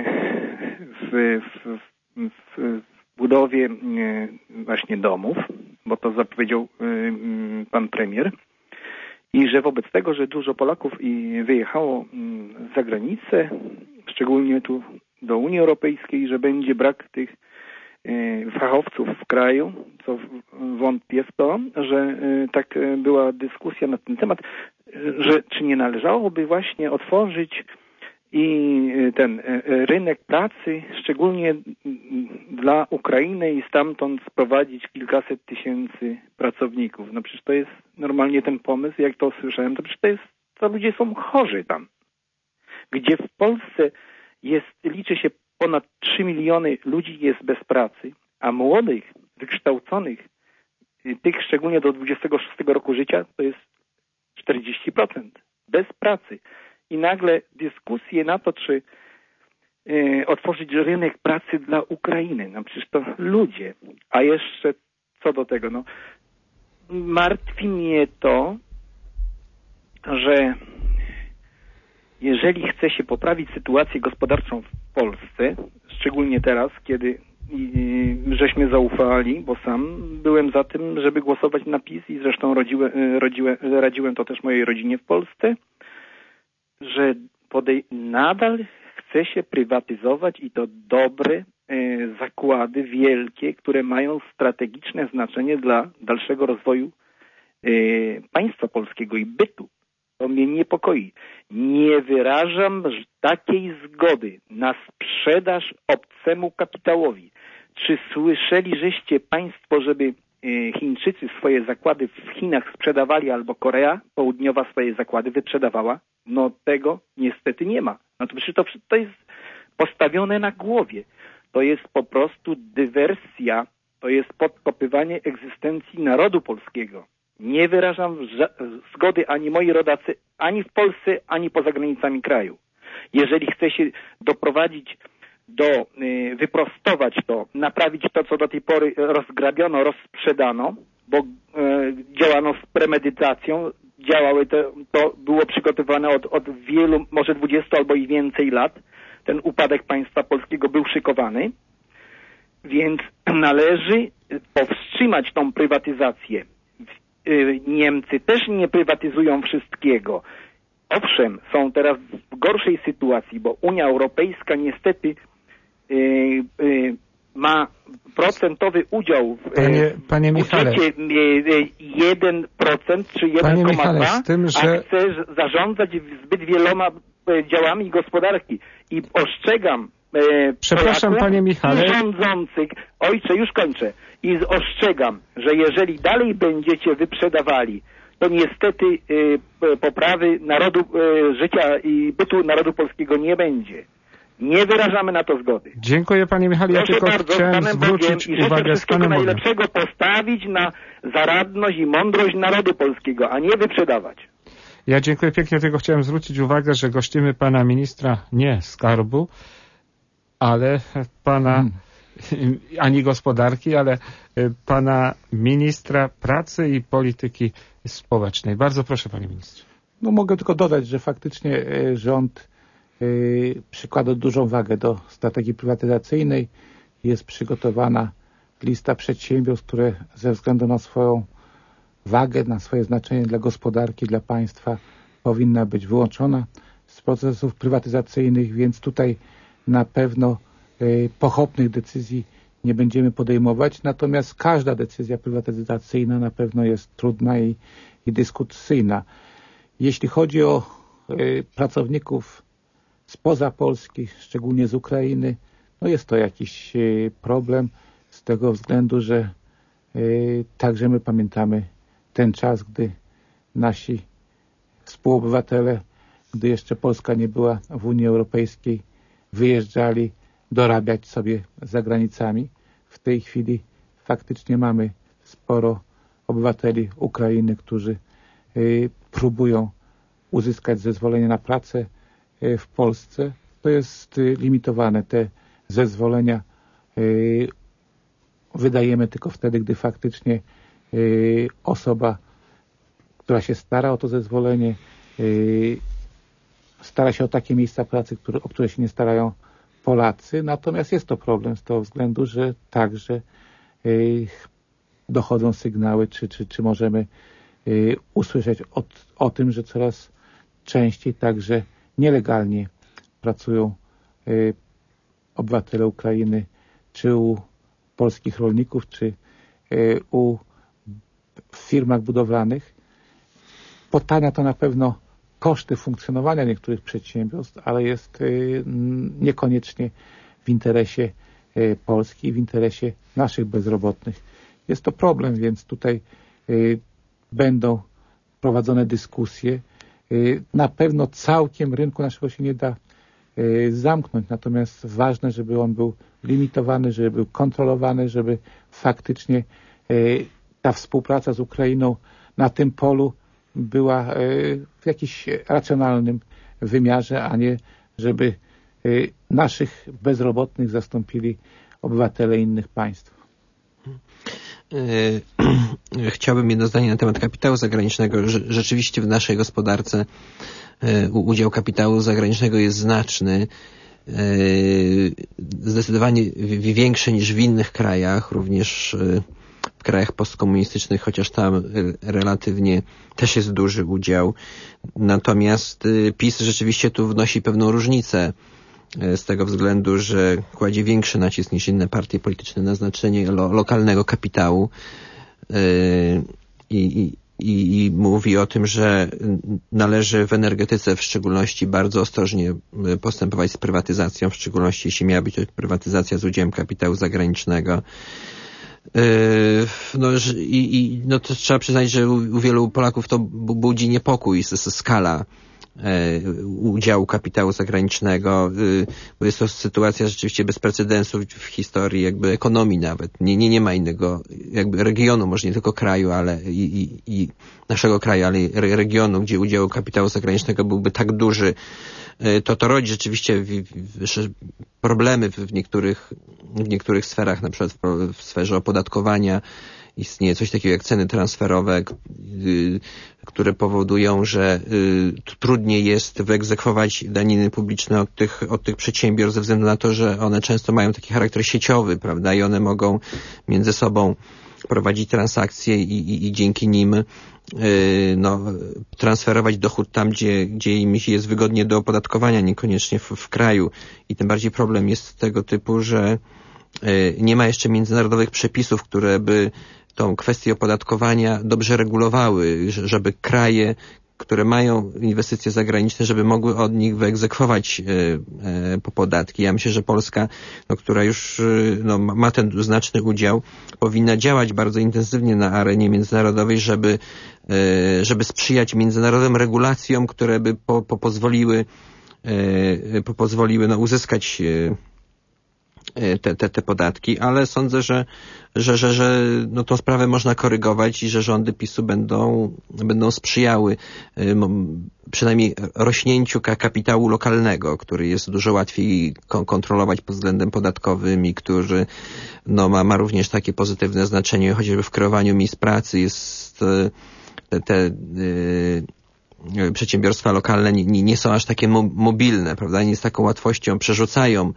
w, w, w budowie właśnie domów, bo to zapowiedział pan premier, i że wobec tego, że dużo Polaków i wyjechało za granicę, szczególnie tu do Unii Europejskiej, że będzie brak tych fachowców w kraju, co wątpię w to, że tak była dyskusja na ten temat, że czy nie należałoby właśnie otworzyć i ten rynek pracy, szczególnie dla Ukrainy, i stamtąd sprowadzić kilkaset tysięcy pracowników. No przecież to jest normalnie ten pomysł, jak to słyszałem, to przecież to jest, to ludzie są chorzy tam. Gdzie w Polsce jest, liczy się ponad trzy miliony ludzi jest bez pracy, a młodych, wykształconych, tych szczególnie do dwudziestego szóstego roku życia, to jest czterdzieści procent bez pracy. I nagle dyskusje na to, czy y, otworzyć rynek pracy dla Ukrainy. No przecież to ludzie. A jeszcze co do tego, no martwi mnie to, że jeżeli chce się poprawić sytuację gospodarczą w Polsce, szczególnie teraz, kiedy i, żeśmy zaufali, bo sam byłem za tym, żeby głosować na PiS i zresztą rodziłem, rodziłem, radziłem to też mojej rodzinie w Polsce, że podej- nadal chce się prywatyzować, i to dobre e, zakłady wielkie, które mają strategiczne znaczenie dla dalszego rozwoju e, państwa polskiego i bytu. To mnie niepokoi. Nie wyrażam takiej zgody na sprzedaż obcemu kapitałowi. Czy słyszeli żeście państwo, żeby Chińczycy swoje zakłady w Chinach sprzedawali, albo Korea Południowa swoje zakłady wyprzedawała? No tego niestety nie ma. No to przecież to, to jest postawione na głowie. To jest po prostu dywersja, to jest podkopywanie egzystencji narodu polskiego. Nie wyrażam zgody ani moi rodacy, ani w Polsce, ani poza granicami kraju. Jeżeli chce się doprowadzić do, y, wyprostować to, naprawić to, co do tej pory rozgrabiono, rozsprzedano, bo y, działano z premedytacją, działały to, to było przygotowane od, od wielu, może dwudziestu albo i więcej lat. Ten upadek państwa polskiego był szykowany, więc należy powstrzymać tą prywatyzację. Niemcy też nie prywatyzują wszystkiego. Owszem, są teraz w gorszej sytuacji, bo Unia Europejska niestety yy, yy, ma procentowy udział w panie, panie Michale, jeden procent czy jeden przecinek dwa, z tym, że... a chce zarządzać zbyt wieloma działami gospodarki. I ostrzegam e, Przepraszam, Polaków, panie Michale. i rządzących, ojcze, już kończę, i ostrzegam, że jeżeli dalej będziecie wyprzedawali, to niestety e, poprawy narodu, e, życia i bytu narodu polskiego nie będzie. Nie wyrażamy na to zgody. Dziękuję panie Michale. Ja Proszę tylko bardzo, chciałem z zwrócić Bogiem i uwagę z panem Bogiem. najlepszego postawić na zaradność i mądrość narodu polskiego, a nie wyprzedawać. Ja dziękuję pięknie, tylko chciałem zwrócić uwagę, że gościmy pana ministra nie skarbu, ale pana, hmm. ani gospodarki, ale pana ministra pracy i polityki społecznej. Bardzo proszę panie ministrze. No mogę tylko dodać, że faktycznie rząd yy, przykłada dużą wagę do strategii prywatyzacyjnej. Jest przygotowana lista przedsiębiorstw, które ze względu na swoją wagę, na swoje znaczenie dla gospodarki, dla państwa powinna być wyłączona z procesów prywatyzacyjnych, więc tutaj na pewno y, pochopnych decyzji nie będziemy podejmować. Natomiast każda decyzja prywatyzacyjna na pewno jest trudna i, i dyskusyjna. Jeśli chodzi o y, pracowników spoza Polski, szczególnie z Ukrainy, no jest to jakiś y, problem z tego względu, że y, także my pamiętamy ten czas, gdy nasi współobywatele, gdy jeszcze Polska nie była w Unii Europejskiej, wyjeżdżali dorabiać sobie za granicami. W tej chwili faktycznie mamy sporo obywateli Ukrainy, którzy y, próbują uzyskać zezwolenie na pracę y, w Polsce. To jest y, limitowane. Te zezwolenia y, wydajemy tylko wtedy, gdy faktycznie y, osoba, która się stara o to zezwolenie, y, stara się o takie miejsca pracy, które, o które się nie starają Polacy. Natomiast jest to problem z tego względu, że także y, dochodzą sygnały, czy, czy, czy możemy y, usłyszeć o, o tym, że coraz częściej także nielegalnie pracują y, obywatele Ukrainy, czy u polskich rolników, czy y, u w firmach budowlanych. Potania to na pewno koszty funkcjonowania niektórych przedsiębiorstw, ale jest y, niekoniecznie w interesie y, Polski i w interesie naszych bezrobotnych. Jest to problem, więc tutaj y, będą prowadzone dyskusje. Y, na pewno całkiem rynku naszego się nie da y, zamknąć, natomiast ważne, żeby on był limitowany, żeby był kontrolowany, żeby faktycznie y, ta współpraca z Ukrainą na tym polu była w jakimś racjonalnym wymiarze, a nie żeby naszych bezrobotnych zastąpili obywatele innych państw. Chciałbym jedno zdanie na temat kapitału zagranicznego. Rzeczywiście w naszej gospodarce udział kapitału zagranicznego jest znaczny. Zdecydowanie większy niż w innych krajach, również w krajach postkomunistycznych, chociaż tam relatywnie też jest duży udział. Natomiast PiS rzeczywiście tu wnosi pewną różnicę z tego względu, że kładzie większy nacisk niż inne partie polityczne na znaczenie lo lokalnego kapitału i, i, i, i mówi o tym, że należy w energetyce w szczególności bardzo ostrożnie postępować z prywatyzacją, w szczególności jeśli miała być to prywatyzacja z udziałem kapitału zagranicznego. No i, i no to trzeba przyznać, że u, u wielu Polaków to budzi niepokój z, z skala e, udziału kapitału zagranicznego, y, bo jest to sytuacja rzeczywiście bez precedensu w historii jakby ekonomii nawet. Nie, nie, nie ma innego jakby regionu, może nie tylko kraju, ale i, i, i naszego kraju, ale i regionu, gdzie udział kapitału zagranicznego byłby tak duży. To to rodzi rzeczywiście w, w, problemy w niektórych, w niektórych sferach, na przykład w, w sferze opodatkowania. Istnieje coś takiego jak ceny transferowe, y, które powodują, że y, trudniej jest wyegzekwować daniny publiczne od tych, od tych przedsiębiorstw ze względu na to, że one często mają taki charakter sieciowy, prawda, i one mogą między sobą prowadzić transakcje i, i, i dzięki nim yy, no, transferować dochód tam, gdzie, gdzie im jest wygodnie do opodatkowania, niekoniecznie w, w kraju. I tym bardziej problem jest tego typu, że yy, nie ma jeszcze międzynarodowych przepisów, które by tą kwestię opodatkowania dobrze regulowały, żeby kraje, które mają inwestycje zagraniczne, żeby mogły od nich wyegzekwować e, e, po podatki. Ja myślę, że Polska, no, która już no, ma ten znaczny udział, powinna działać bardzo intensywnie na arenie międzynarodowej, żeby, e, żeby sprzyjać międzynarodowym regulacjom, które by po, po pozwoliły pozwoliły no, uzyskać Te, te, te podatki, ale sądzę, że, że, że, że no tą sprawę można korygować i że rządy PiSu będą, będą sprzyjały przynajmniej rośnięciu kapitału lokalnego, który jest dużo łatwiej kontrolować pod względem podatkowym i który no, ma, ma również takie pozytywne znaczenie chociażby w kreowaniu miejsc pracy. Jest te, te yy, przedsiębiorstwa lokalne nie, nie są aż takie mobilne, prawda? Nie z taką łatwością przerzucają.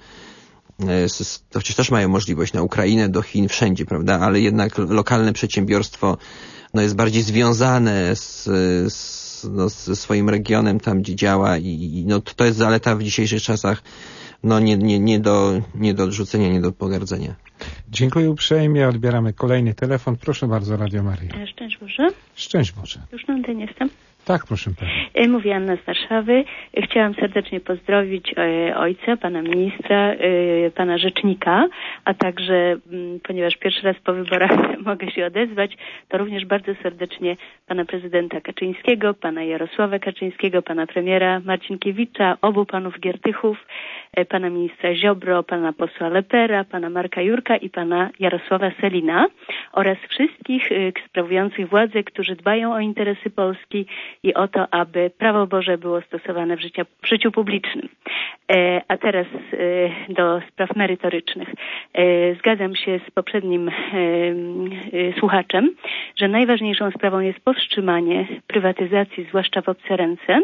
To chociaż też mają możliwość na Ukrainę, do Chin, wszędzie, prawda? Ale jednak lokalne przedsiębiorstwo no, jest bardziej związane z, z, no, ze swoim regionem, tam gdzie działa i, i no, to jest zaleta w dzisiejszych czasach no, nie, nie, nie, do, nie do odrzucenia, nie do pogardzenia. Dziękuję uprzejmie. Odbieramy kolejny telefon. Proszę bardzo, Radio Maryja. Szczęść Boże. Szczęść Boże. Już na antenie jestem. Tak, proszę Pani. Mówię Anna z Warszawy. Chciałam serdecznie pozdrowić ojca, pana ministra, pana rzecznika, a także, ponieważ pierwszy raz po wyborach mogę się odezwać, to również bardzo serdecznie pana prezydenta Kaczyńskiego, pana Jarosława Kaczyńskiego, pana premiera Marcinkiewicza, obu panów Giertychów, pana ministra Ziobro, pana posła Lepera, pana Marka Jurka i pana Jarosława Sellina oraz wszystkich sprawujących władzę, którzy dbają o interesy Polski i o to, aby prawo Boże było stosowane w, życia, w życiu publicznym. E, a teraz e, do spraw merytorycznych. E, zgadzam się z poprzednim e, e, słuchaczem, że najważniejszą sprawą jest powstrzymanie prywatyzacji, zwłaszcza w obce ręce,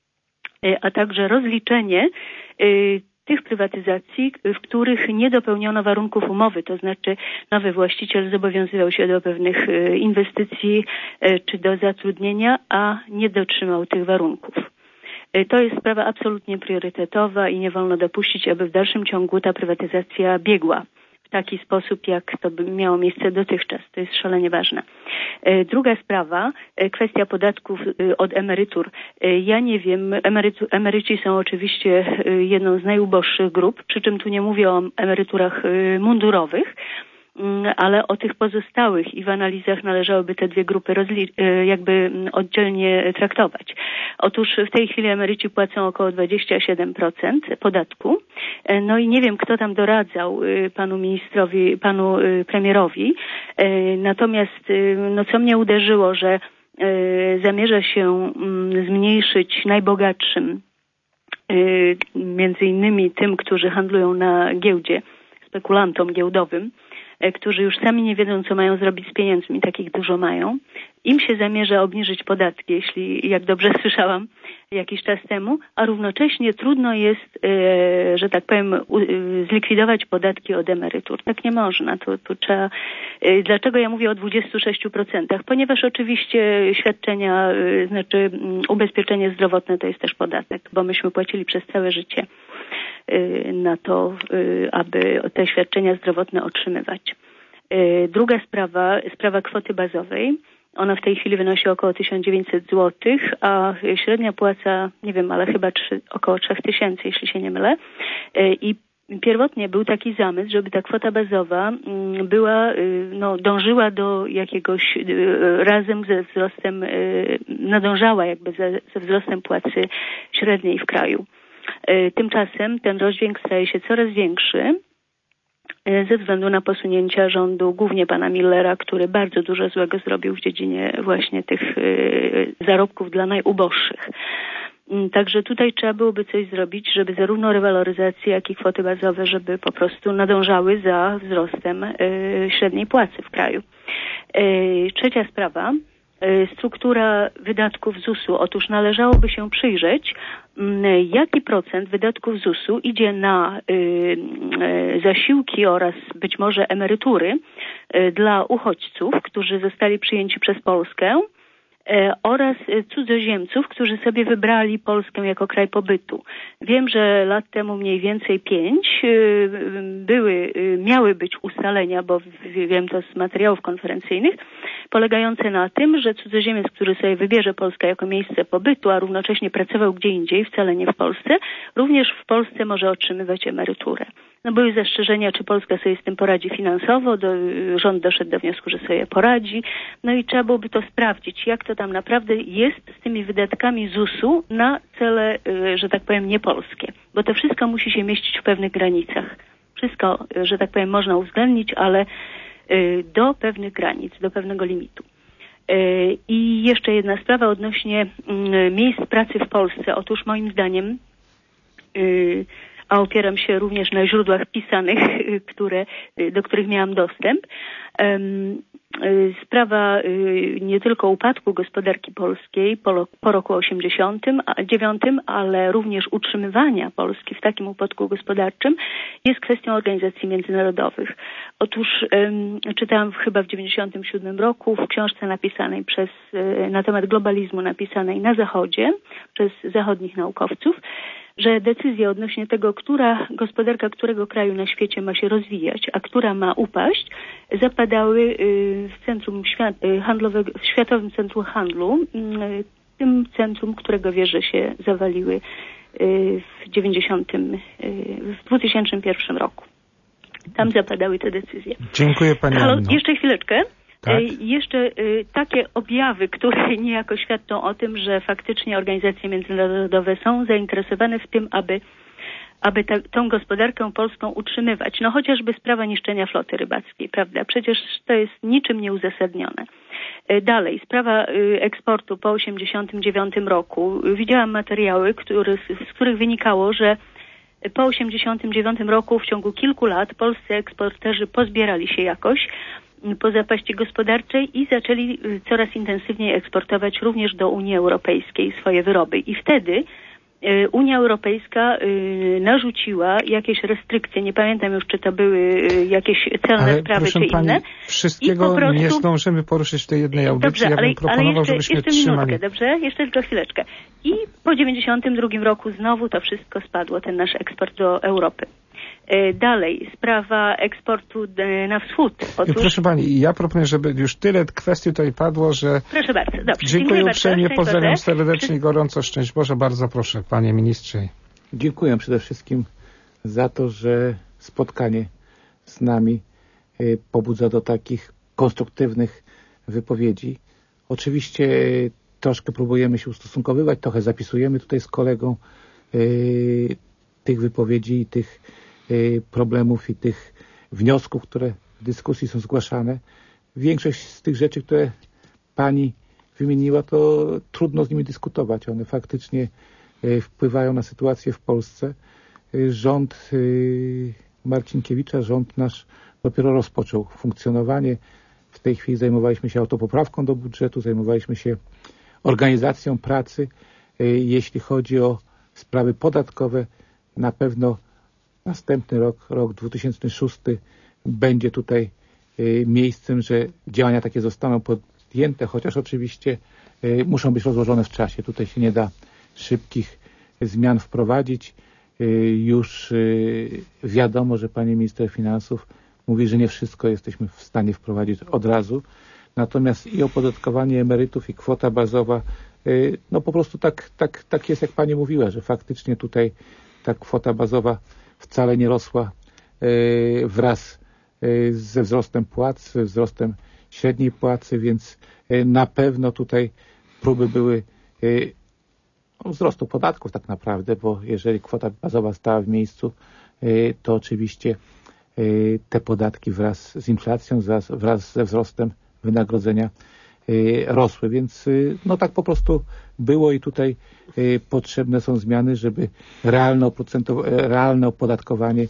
e, a także rozliczenie e, tych prywatyzacji, w których nie dopełniono warunków umowy, to znaczy nowy właściciel zobowiązywał się do pewnych inwestycji czy do zatrudnienia, a nie dotrzymał tych warunków. To jest sprawa absolutnie priorytetowa i nie wolno dopuścić, aby w dalszym ciągu ta prywatyzacja biegła w taki sposób, jak to by miało miejsce dotychczas. To jest szalenie ważne. Druga sprawa, kwestia podatków od emerytur. Ja nie wiem, emerytu, emeryci są oczywiście jedną z najuboższych grup, przy czym tu nie mówię o emeryturach mundurowych, ale o tych pozostałych i w analizach należałoby te dwie grupy rozli- jakby oddzielnie traktować. Otóż w tej chwili emeryci płacą około dwadzieścia siedem procent podatku. No i nie wiem, kto tam doradzał panu ministrowi, panu premierowi. Natomiast no, co mnie uderzyło, że zamierza się zmniejszyć najbogatszym, między innymi tym, którzy handlują na giełdzie, spekulantom giełdowym, którzy już sami nie wiedzą, co mają zrobić z pieniędzmi, takich dużo mają. Im się zamierza obniżyć podatki, jeśli, jak dobrze słyszałam, jakiś czas temu, a równocześnie trudno jest, e, że tak powiem, u, e, zlikwidować podatki od emerytur. Tak nie można. To, to trzeba. E, dlaczego ja mówię o dwudziestu sześciu procentach? Ponieważ oczywiście świadczenia, e, znaczy um, ubezpieczenie zdrowotne to jest też podatek, bo myśmy płacili przez całe życie e, na to, e, aby te świadczenia zdrowotne otrzymywać. E, druga sprawa, sprawa kwoty bazowej. Ona w tej chwili wynosi około tysiąc dziewięćset złotych, a średnia płaca, nie wiem, ale chyba trzy, około trzech tysięcy, jeśli się nie mylę. I pierwotnie był taki zamysł, żeby ta kwota bazowa była, no, dążyła do jakiegoś, razem ze wzrostem, nadążała jakby ze, ze wzrostem płacy średniej w kraju. Tymczasem ten rozdźwięk staje się coraz większy ze względu na posunięcia rządu, głównie pana Millera, który bardzo dużo złego zrobił w dziedzinie właśnie tych zarobków dla najuboższych. Także tutaj trzeba byłoby coś zrobić, żeby zarówno rewaloryzacje, jak i kwoty bazowe, żeby po prostu nadążały za wzrostem średniej płacy w kraju. Trzecia sprawa. Struktura wydatków Z U S-u. Otóż należałoby się przyjrzeć, jaki procent wydatków Z U S-u idzie na zasiłki oraz być może emerytury dla uchodźców, którzy zostali przyjęci przez Polskę, oraz cudzoziemców, którzy sobie wybrali Polskę jako kraj pobytu. Wiem, że lat temu mniej więcej pięć były, miały być ustalenia, bo wiem to z materiałów konferencyjnych, polegające na tym, że cudzoziemiec, który sobie wybierze Polskę jako miejsce pobytu, a równocześnie pracował gdzie indziej, wcale nie w Polsce, również w Polsce może otrzymywać emeryturę. No były zastrzeżenia, czy Polska sobie z tym poradzi finansowo. Do, rząd doszedł do wniosku, że sobie poradzi. No i trzeba byłoby to sprawdzić, jak to tam naprawdę jest z tymi wydatkami zusu na cele, że tak powiem, niepolskie. Bo to wszystko musi się mieścić w pewnych granicach. Wszystko, że tak powiem, można uwzględnić, ale do pewnych granic, do pewnego limitu. I jeszcze jedna sprawa odnośnie miejsc pracy w Polsce. Otóż moim zdaniem, a opieram się również na źródłach pisanych, które, do których miałam dostęp, sprawa nie tylko upadku gospodarki polskiej po, po roku osiemdziesiątym dziewiątym, ale również utrzymywania Polski w takim upadku gospodarczym jest kwestią organizacji międzynarodowych. Otóż um, czytałam chyba w dziewięćdziesiątym siódmym roku w książce napisanej przez, na temat globalizmu napisanej na Zachodzie przez zachodnich naukowców, że decyzje odnośnie tego, która gospodarka którego kraju na świecie ma się rozwijać, a która ma upaść, zapadały w centrum handlowego, w Światowym Centrum Handlu, tym centrum, którego wieże się zawaliły w dziewięćdziesiątym, w dwa tysiące pierwszym roku. Tam zapadały te decyzje. Dziękuję Pani Halo, Anno. jeszcze chwileczkę. Tak? Jeszcze y, takie objawy, które niejako świadczą o tym, że faktycznie organizacje międzynarodowe są zainteresowane w tym, aby, aby ta, tą gospodarkę polską utrzymywać. No chociażby sprawa niszczenia floty rybackiej, prawda? Przecież to jest niczym nieuzasadnione. Y, dalej, sprawa y, eksportu po osiemdziesiątym dziewiątym roku. Widziałam materiały, który, z których wynikało, że po osiemdziesiątym dziewiątym roku w ciągu kilku lat polscy eksporterzy pozbierali się jakoś po zapaści gospodarczej i zaczęli coraz intensywniej eksportować również do Unii Europejskiej swoje wyroby. I wtedy Unia Europejska narzuciła jakieś restrykcje, nie pamiętam już, czy to były jakieś celne ale, sprawy, czy pani, inne. Wszystkiego po prostu nie zdążymy poruszyć w tej jednej audycji. Dobrze, ja bym ale, proponował, ale jeszcze, żebyśmy jeszcze trzymali... minutkę, dobrze? Jeszcze tylko chwileczkę. I po dziewięćdziesiątym drugim roku znowu to wszystko spadło, ten nasz eksport do Europy. Dalej, sprawa eksportu na wschód. Otóż... Proszę Pani, ja proponuję, żeby już tyle kwestii tutaj padło, że... Proszę bardzo, dobrze. Dziękuję uprzejmie, pozdrawiam serdecznie, gorąco, szczęść Boże, bardzo proszę, Panie Ministrze. Dziękuję przede wszystkim za to, że spotkanie z nami pobudza do takich konstruktywnych wypowiedzi. Oczywiście troszkę próbujemy się ustosunkowywać, trochę zapisujemy tutaj z kolegą tych wypowiedzi i tych problemów i tych wniosków, które w dyskusji są zgłaszane. Większość z tych rzeczy, które Pani wymieniła, to trudno z nimi dyskutować. One faktycznie wpływają na sytuację w Polsce. Rząd Marcinkiewicza, rząd nasz dopiero rozpoczął funkcjonowanie. W tej chwili zajmowaliśmy się autopoprawką do budżetu, zajmowaliśmy się organizacją pracy. Jeśli chodzi o sprawy podatkowe, na pewno następny rok, rok dwa tysiące szósty będzie tutaj miejscem, że działania takie zostaną podjęte, chociaż oczywiście muszą być rozłożone w czasie. Tutaj się nie da szybkich zmian wprowadzić. Już wiadomo, że pani minister finansów mówi, że nie wszystko jesteśmy w stanie wprowadzić od razu. Natomiast i opodatkowanie emerytów, i kwota bazowa, no po prostu tak, tak, tak jest, jak pani mówiła, że faktycznie tutaj ta kwota bazowa wcale nie rosła wraz ze wzrostem płac, ze wzrostem średniej płacy, więc na pewno tutaj próby były wzrostu podatków tak naprawdę, bo jeżeli kwota bazowa stała w miejscu, to oczywiście te podatki wraz z inflacją, wraz ze wzrostem wynagrodzenia rosły, więc no tak po prostu było i tutaj potrzebne są zmiany, żeby realne, realne opodatkowanie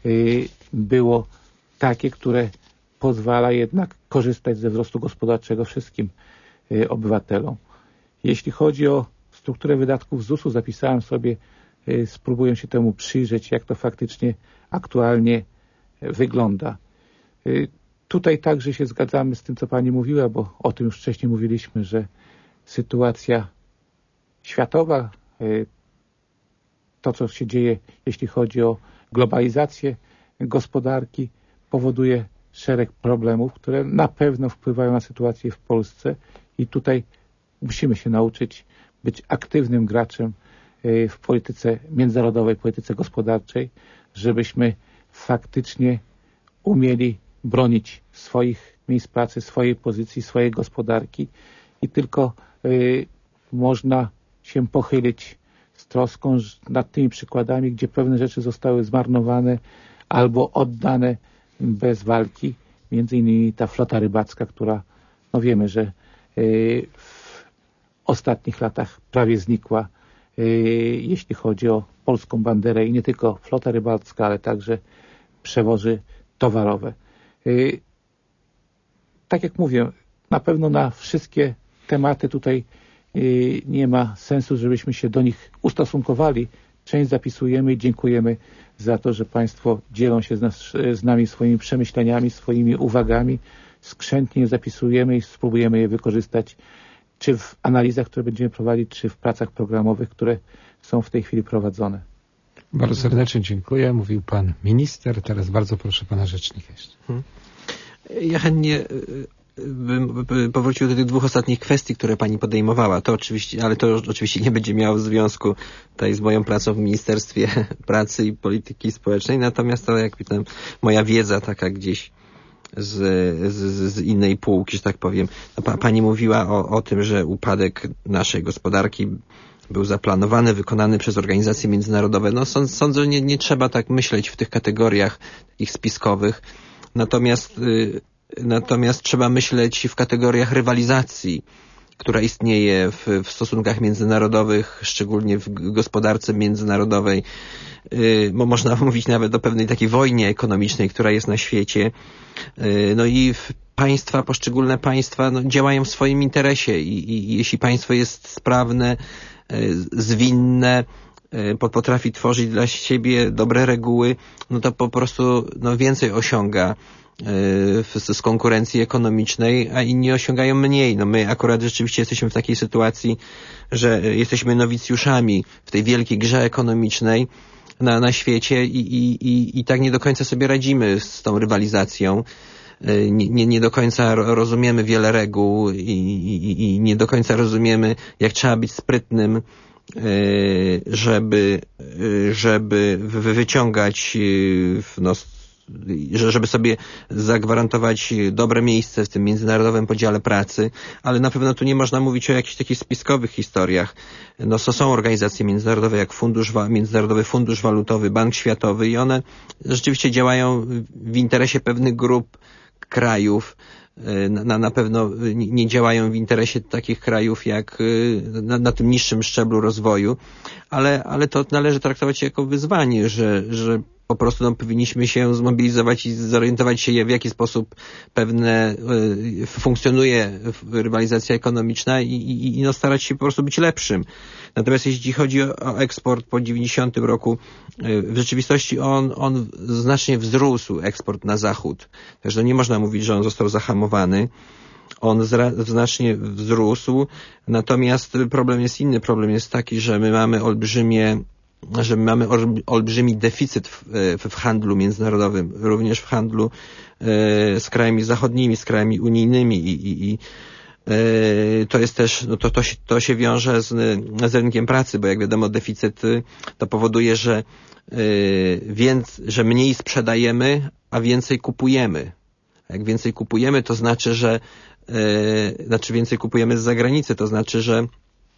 było takie, które pozwala jednak korzystać ze wzrostu gospodarczego wszystkim obywatelom. Jeśli chodzi o strukturę wydatków zusu, zapisałem sobie, spróbuję się temu przyjrzeć, jak to faktycznie aktualnie wygląda. Tutaj także się zgadzamy z tym, co pani mówiła, bo o tym już wcześniej mówiliśmy, że sytuacja światowa, to co się dzieje, jeśli chodzi o globalizację gospodarki, powoduje szereg problemów, które na pewno wpływają na sytuację w Polsce i tutaj musimy się nauczyć być aktywnym graczem w polityce międzynarodowej, polityce gospodarczej, żebyśmy faktycznie umieli bronić swoich miejsc pracy, swojej pozycji, swojej gospodarki i tylko y, można się pochylić z troską nad tymi przykładami, gdzie pewne rzeczy zostały zmarnowane albo oddane bez walki. Między innymi ta flota rybacka, która, no wiemy, że y, w ostatnich latach prawie znikła, y, jeśli chodzi o polską banderę i nie tylko flota rybacka, ale także przewozy towarowe. Y, tak jak mówię, na pewno na wszystkie tematy tutaj y, nie ma sensu, żebyśmy się do nich ustosunkowali. Część zapisujemy i dziękujemy za to, że Państwo dzielą się z, nas, z nami swoimi przemyśleniami, swoimi uwagami. Skrzętnie zapisujemy i spróbujemy je wykorzystać czy w analizach, które będziemy prowadzić, czy w pracach programowych, które są w tej chwili prowadzone. Bardzo serdecznie dziękuję. Mówił Pan Minister. Teraz bardzo proszę Pana Rzecznika jeszcze. Hmm. Ja chętnie bym powrócił do tych dwóch ostatnich kwestii, które Pani podejmowała. To oczywiście, ale to oczywiście nie będzie miało związku tutaj z moją pracą w Ministerstwie Pracy i Polityki Społecznej. Natomiast to, jak pytam, moja wiedza taka gdzieś z, z, z innej półki, że tak powiem. No, pa, pani mówiła o, o tym, że upadek naszej gospodarki był zaplanowany, wykonany przez organizacje międzynarodowe. No sąd, sądzę, że nie, nie trzeba tak myśleć w tych kategoriach takich spiskowych. Natomiast, y, natomiast trzeba myśleć w kategoriach rywalizacji, która istnieje w, w stosunkach międzynarodowych, szczególnie w gospodarce międzynarodowej. Yy, bo można mówić nawet o pewnej takiej wojnie ekonomicznej, która jest na świecie. Yy, no i państwa, poszczególne państwa no, działają w swoim interesie i, i, i jeśli państwo jest sprawne, yy, zwinne, yy, potrafi tworzyć dla siebie dobre reguły, no to po prostu no, więcej osiąga z konkurencji ekonomicznej, a inni osiągają mniej. No my akurat rzeczywiście jesteśmy w takiej sytuacji, że jesteśmy nowicjuszami w tej wielkiej grze ekonomicznej na, na świecie i, i, i, i tak nie do końca sobie radzimy z tą rywalizacją. Nie, nie, nie do końca rozumiemy wiele reguł i, i, i nie do końca rozumiemy, jak trzeba być sprytnym, żeby, żeby wyciągać no, żeby sobie zagwarantować dobre miejsce w tym międzynarodowym podziale pracy, ale na pewno tu nie można mówić o jakichś takich spiskowych historiach. No to są organizacje międzynarodowe jak Fundusz, Międzynarodowy Fundusz Walutowy, Bank Światowy i one rzeczywiście działają w interesie pewnych grup krajów. Na, na pewno nie działają w interesie takich krajów jak na, na tym niższym szczeblu rozwoju, ale, ale to należy traktować jako wyzwanie, że, że po prostu no, powinniśmy się zmobilizować i zorientować się, w jaki sposób pewne y, funkcjonuje rywalizacja ekonomiczna i, i, i no, starać się po prostu być lepszym. Natomiast jeśli chodzi o, o eksport po dziewięćdziesiątym roku, y, w rzeczywistości on, on znacznie wzrósł, eksport na zachód. Także no, nie można mówić, że on został zahamowany. On zra- znacznie wzrósł, natomiast problem jest inny. Problem jest taki, że my mamy olbrzymie że my mamy olbrzymi deficyt w, w, w handlu międzynarodowym, również w handlu e, z krajami zachodnimi, z krajami unijnymi i, i, i e, to jest też, no to, to, się, to się wiąże z, z rynkiem pracy, bo jak wiadomo deficyt to powoduje, że, e, więc, że mniej sprzedajemy, a więcej kupujemy. A jak więcej kupujemy, to znaczy, że e, znaczy więcej kupujemy z zagranicy, to znaczy, że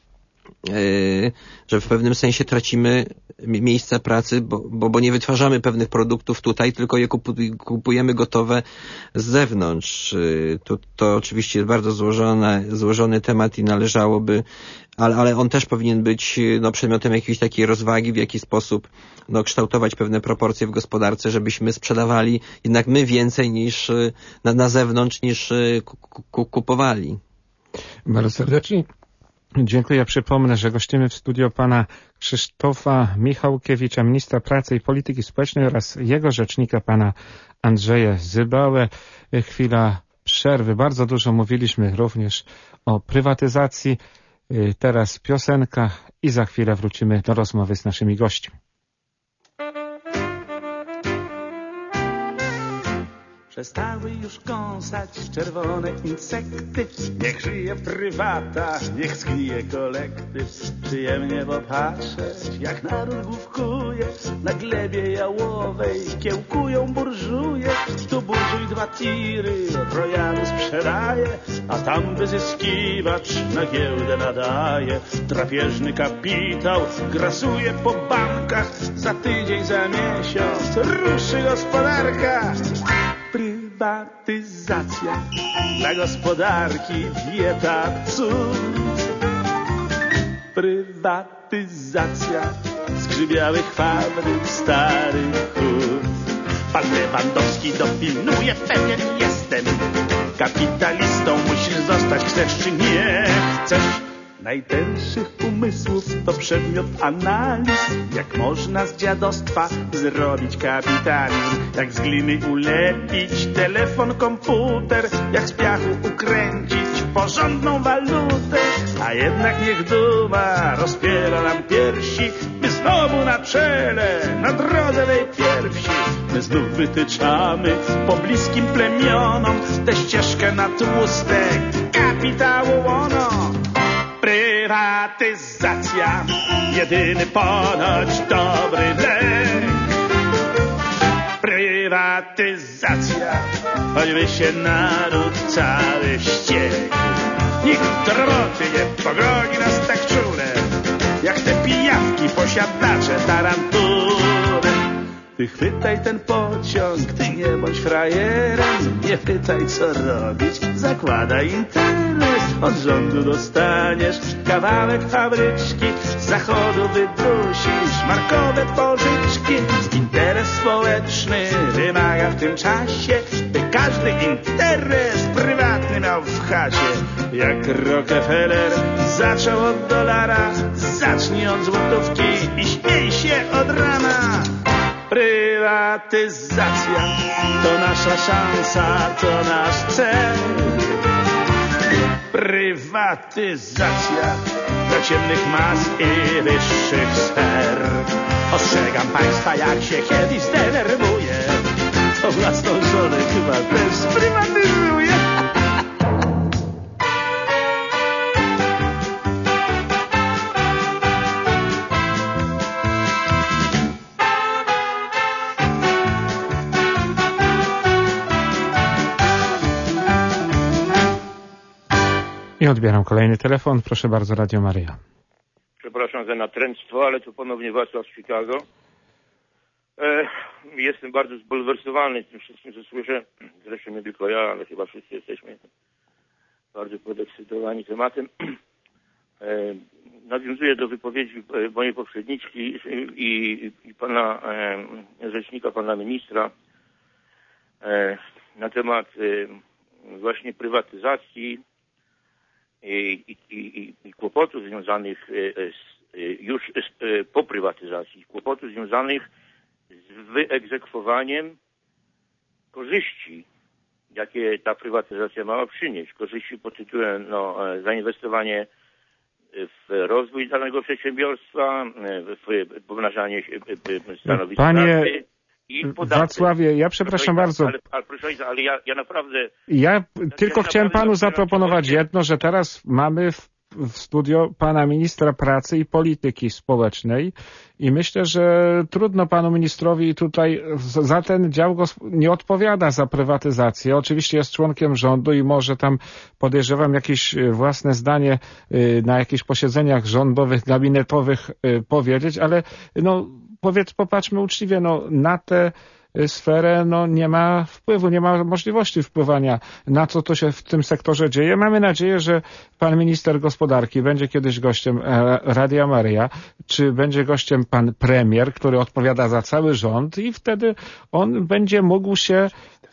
że w pewnym sensie tracimy miejsca pracy, bo, bo, bo nie wytwarzamy pewnych produktów tutaj, tylko je kupujemy gotowe z zewnątrz. To, to oczywiście jest bardzo złożone, złożony temat i należałoby, ale, ale on też powinien być no, przedmiotem jakiejś takiej rozwagi, w jaki sposób no, kształtować pewne proporcje w gospodarce, żebyśmy sprzedawali jednak my więcej niż na, na zewnątrz niż kupowali. Bardzo serdecznie dziękuję. Przypomnę, że gościmy w studio pana Krzysztofa Michałkiewicza, ministra pracy i polityki społecznej oraz jego rzecznika pana Andrzeja Zybałę. Chwila przerwy. Bardzo dużo mówiliśmy również o prywatyzacji. Teraz piosenka i za chwilę wrócimy do rozmowy z naszymi gośćmi. Przestały już kąsać czerwone insekty. Niech żyje prywata, niech zgnije kolektyw. Przyjemnie popatrzeć, jak naród główkuje. Na glebie jałowej kiełkują burżuje. Tu burżuj dwa tiry, rojadu sprzedaje, a tam wyzyskiwacz na giełdę nadaje. Drapieżny kapitał grasuje po bankach. Za tydzień, za miesiąc ruszy gospodarka. Prywatyzacja dla gospodarki dieta cud. Prywatyzacja zgrzybiałych fabryk, starych hut. Pan Lewandowski dopilnuje, pewien jestem. Kapitalistą musisz zostać, chcesz czy nie chcesz. Najtęższych umysłów to przedmiot analiz. Jak można z dziadostwa zrobić kapitalizm. Jak z gliny ulepić telefon, komputer. Jak z piachu ukręcić porządną walutę. A jednak niech duma rozpiera nam piersi, by znowu na czele, na drodze tej pierwsi. My znów wytyczamy pobliskim plemionom tę ścieżkę na tłuste kapitału łono. Prywatyzacja, jedyny ponoć dobry lek. Prywatyzacja, choćby się naród cały wściekł. Nikt do roboty nie pogoni nas tak czule, jak te pijawki, posiadacze tarantury. Ty chwytaj ten pociąg, ty nie bądź frajerem. Nie pytaj co robić, zakładaj interes. Od rządu dostaniesz kawałek fabryczki, z zachodu wydusisz markowe pożyczki. Interes społeczny wymaga w tym czasie, by każdy interes prywatny miał w chacie. Jak Rockefeller zaczął od dolara, zacznij od złotówki i śmiej się od rana. Prywatyzacja to nasza szansa, to nasz cel. Prywatyzacja dla ciemnych mas i wyższych sfer. Ostrzegam państwa, jak się kiedyś zdenerwuje, to własną żonę chyba też sprywatyzuje. I odbieram kolejny telefon. Proszę bardzo, Radio Maryja. Przepraszam za natręctwo, ale to ponownie Wacław z Chicago. E, jestem bardzo zbulwersowany tym wszystkim, co słyszę. Zresztą nie tylko ja, ale chyba wszyscy jesteśmy bardzo podekscytowani tematem. E, nawiązuję do wypowiedzi mojej poprzedniczki i, i, i pana e, rzecznika, pana ministra e, na temat e, właśnie prywatyzacji I, i, i, i kłopotów związanych z, już z, po prywatyzacji, kłopotów związanych z wyegzekwowaniem korzyści, jakie ta prywatyzacja miała przynieść. Korzyści pod tytułem no, zainwestowanie w rozwój danego przedsiębiorstwa, w pomnażanie stanowisk pracy. Wacławie, ja przepraszam proszę, bardzo. Ale, ale, proszę, ale ja, ja naprawdę... Ja ja tylko ja chciałem naprawdę panu zaproponować jedno, że teraz mamy w, w studio pana ministra pracy i polityki społecznej i myślę, że trudno panu ministrowi tutaj za ten dział nie odpowiada za prywatyzację. Oczywiście jest członkiem rządu i może tam, podejrzewam, jakieś własne zdanie na jakichś posiedzeniach rządowych, gabinetowych powiedzieć, ale no powiedz, popatrzmy uczciwie, no na tę sferę no, nie ma wpływu, nie ma możliwości wpływania na co to się w tym sektorze dzieje. Mamy nadzieję, że pan minister gospodarki będzie kiedyś gościem Radia Maryja, czy będzie gościem pan premier, który odpowiada za cały rząd i wtedy on będzie mógł się...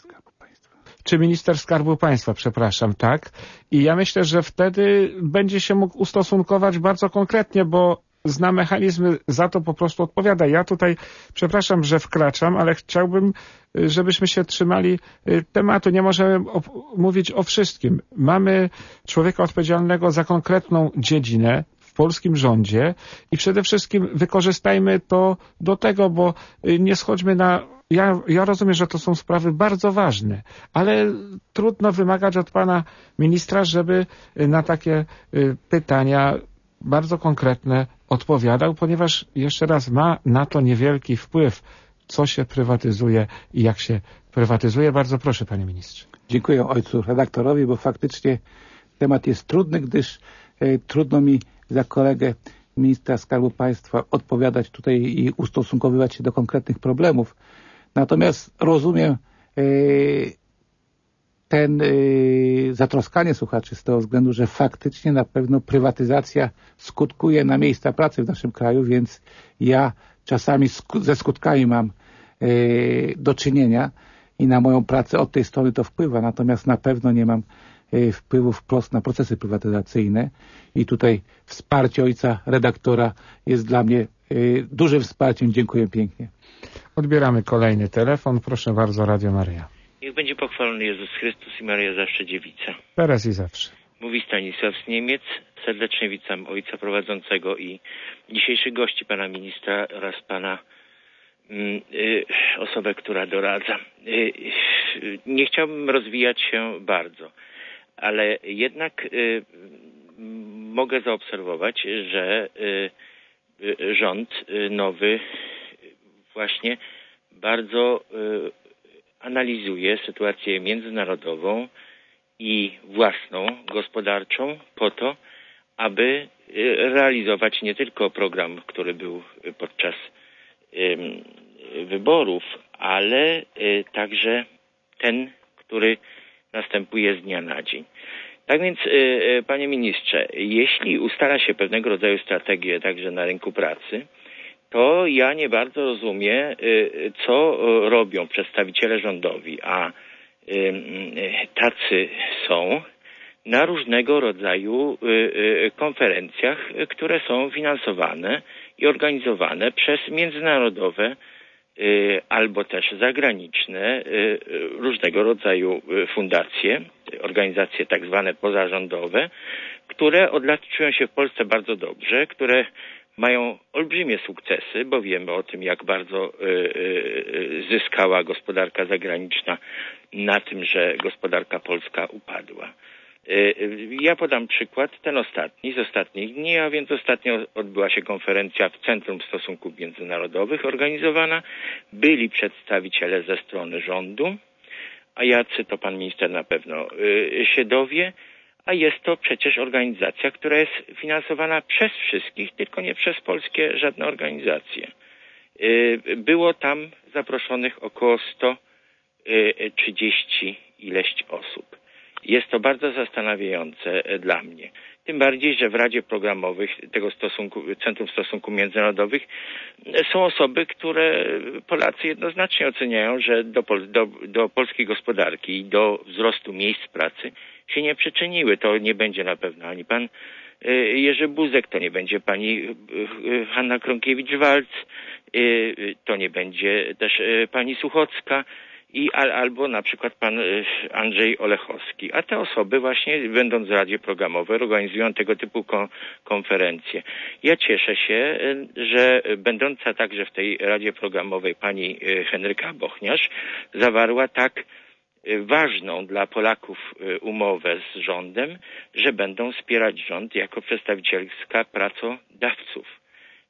Czy minister Skarbu Państwa, przepraszam, tak? I ja myślę, że wtedy będzie się mógł ustosunkować bardzo konkretnie, bo zna mechanizmy, za to po prostu odpowiada. Ja tutaj, przepraszam, że wkraczam, ale chciałbym, żebyśmy się trzymali tematu. Nie możemy mówić o wszystkim. Mamy człowieka odpowiedzialnego za konkretną dziedzinę w polskim rządzie i przede wszystkim wykorzystajmy to do tego, bo nie schodźmy na ja, ja rozumiem, że to są sprawy bardzo ważne, ale trudno wymagać od pana ministra, żeby na takie pytania bardzo konkretne odpowiadał, ponieważ jeszcze raz ma na to niewielki wpływ, co się prywatyzuje i jak się prywatyzuje. Bardzo proszę, panie ministrze. Dziękuję ojcu redaktorowi, bo faktycznie temat jest trudny, gdyż e, trudno mi za kolegę ministra Skarbu Państwa odpowiadać tutaj i ustosunkowywać się do konkretnych problemów. Natomiast rozumiem e, ten e, zatroskanie słuchaczy z tego względu, że faktycznie na pewno prywatyzacja skutkuje na miejsca pracy w naszym kraju, więc ja czasami sku- ze skutkami mam e, do czynienia i na moją pracę od tej strony to wpływa, natomiast na pewno nie mam e, wpływu wprost na procesy prywatyzacyjne i tutaj wsparcie ojca redaktora jest dla mnie e, dużym wsparciem. Dziękuję pięknie. Odbieramy kolejny telefon. Proszę bardzo, Radio Maryja. Niech będzie pochwalony Jezus Chrystus i Maryja zawsze dziewica. Teraz i zawsze. Mówi Stanisław z Niemiec. Serdecznie witam ojca prowadzącego i dzisiejszych gości, pana ministra oraz pana mm, y, osobę, która doradza. Y, y, nie chciałbym rozwijać się bardzo, ale jednak y, mogę zaobserwować, że y, y, rząd y, nowy właśnie bardzo y, analizuje sytuację międzynarodową i własną, gospodarczą po to, aby realizować nie tylko program, który był podczas wyborów, ale także ten, który następuje z dnia na dzień. Tak więc, panie ministrze, jeśli ustala się pewnego rodzaju strategię także na rynku pracy, to ja nie bardzo rozumiem, co robią przedstawiciele rządowi, a tacy są na różnego rodzaju konferencjach, które są finansowane i organizowane przez międzynarodowe albo też zagraniczne różnego rodzaju fundacje, organizacje tak zwane pozarządowe, które od lat czują się w Polsce bardzo dobrze, które mają olbrzymie sukcesy, bo wiemy o tym, jak bardzo y, y, zyskała gospodarka zagraniczna na tym, że gospodarka polska upadła. Y, ja podam przykład, ten ostatni, z ostatnich dni, a więc ostatnio odbyła się konferencja w Centrum Stosunków Międzynarodowych organizowana. Byli przedstawiciele ze strony rządu, a jacy to pan minister na pewno y, się dowie. A jest to przecież organizacja, która jest finansowana przez wszystkich, tylko nie przez polskie żadne organizacje. Było tam zaproszonych około sto trzydzieści ileś osób. Jest to bardzo zastanawiające dla mnie. Tym bardziej, że w Radzie Programowej tego stosunku, Centrum Stosunków Międzynarodowych są osoby, które Polacy jednoznacznie oceniają, że do, do, do polskiej gospodarki i do wzrostu miejsc pracy się nie przyczyniły. To nie będzie na pewno ani pan Jerzy Buzek, to nie będzie pani Hanna Kronkiewicz-Waltz, to nie będzie też pani Suchocka, i al, albo na przykład pan Andrzej Olechowski. A te osoby właśnie, będąc w Radzie Programowej, organizują tego typu kon, konferencje. Ja cieszę się, że będąca także w tej Radzie Programowej pani Henryka Bochniarz zawarła tak ważną dla Polaków umowę z rządem, że będą wspierać rząd jako przedstawicielska pracodawców.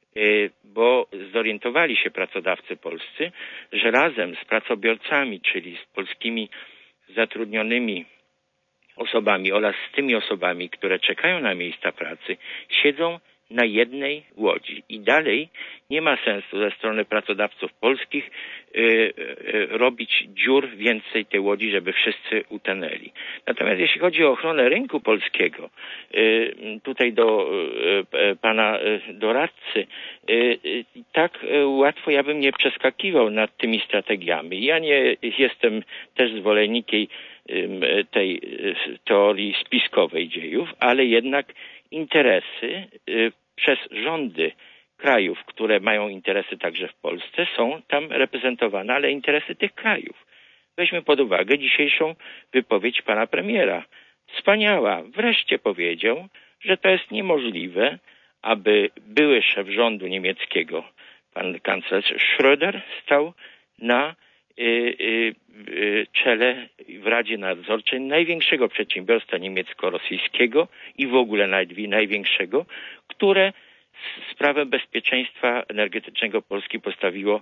Bo zorientowali się pracodawcy polscy, że razem z pracobiorcami, czyli z polskimi zatrudnionymi osobami oraz z tymi osobami, które czekają na miejsca pracy, siedzą na jednej łodzi. I dalej nie ma sensu ze strony pracodawców polskich y, y, robić dziur więcej tej łodzi, żeby wszyscy utonęli. Natomiast jeśli chodzi o ochronę rynku polskiego, y, tutaj do y, pana y, doradcy, y, y, tak y, łatwo ja bym nie przeskakiwał nad tymi strategiami. Ja nie jestem też zwolennikiem y, tej y, teorii spiskowej dziejów, ale jednak interesy y, przez rządy krajów, które mają interesy także w Polsce, są tam reprezentowane, ale interesy tych krajów. Weźmy pod uwagę dzisiejszą wypowiedź pana premiera. Wspaniała. Wreszcie powiedział, że to jest niemożliwe, aby były szef rządu niemieckiego, pan kanclerz Schröder, stał na czele w Radzie Nadzorczej największego przedsiębiorstwa niemiecko-rosyjskiego i w ogóle największego, które sprawę bezpieczeństwa energetycznego Polski postawiło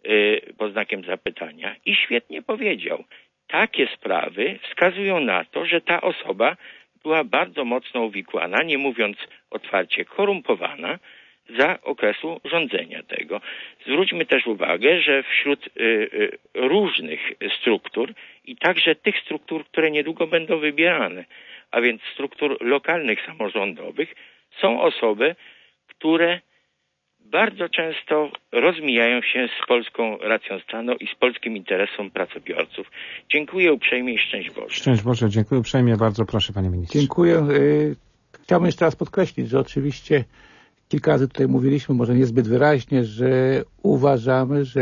pod znakiem zapytania. I świetnie powiedział. Takie sprawy wskazują na to, że ta osoba była bardzo mocno uwikłana, nie mówiąc otwarcie korumpowana, za okresu rządzenia tego. Zwróćmy też uwagę, że wśród y, y, różnych struktur i także tych struktur, które niedługo będą wybierane, a więc struktur lokalnych, samorządowych, są osoby, które bardzo często rozmijają się z polską racją stanu i z polskim interesem pracobiorców. Dziękuję uprzejmie i szczęść Boże. Szczęść Boże, dziękuję uprzejmie. Bardzo proszę, panie ministrze. Dziękuję. Chciałbym jeszcze raz podkreślić, że oczywiście kilka razy tutaj mówiliśmy, może niezbyt wyraźnie, że uważamy, że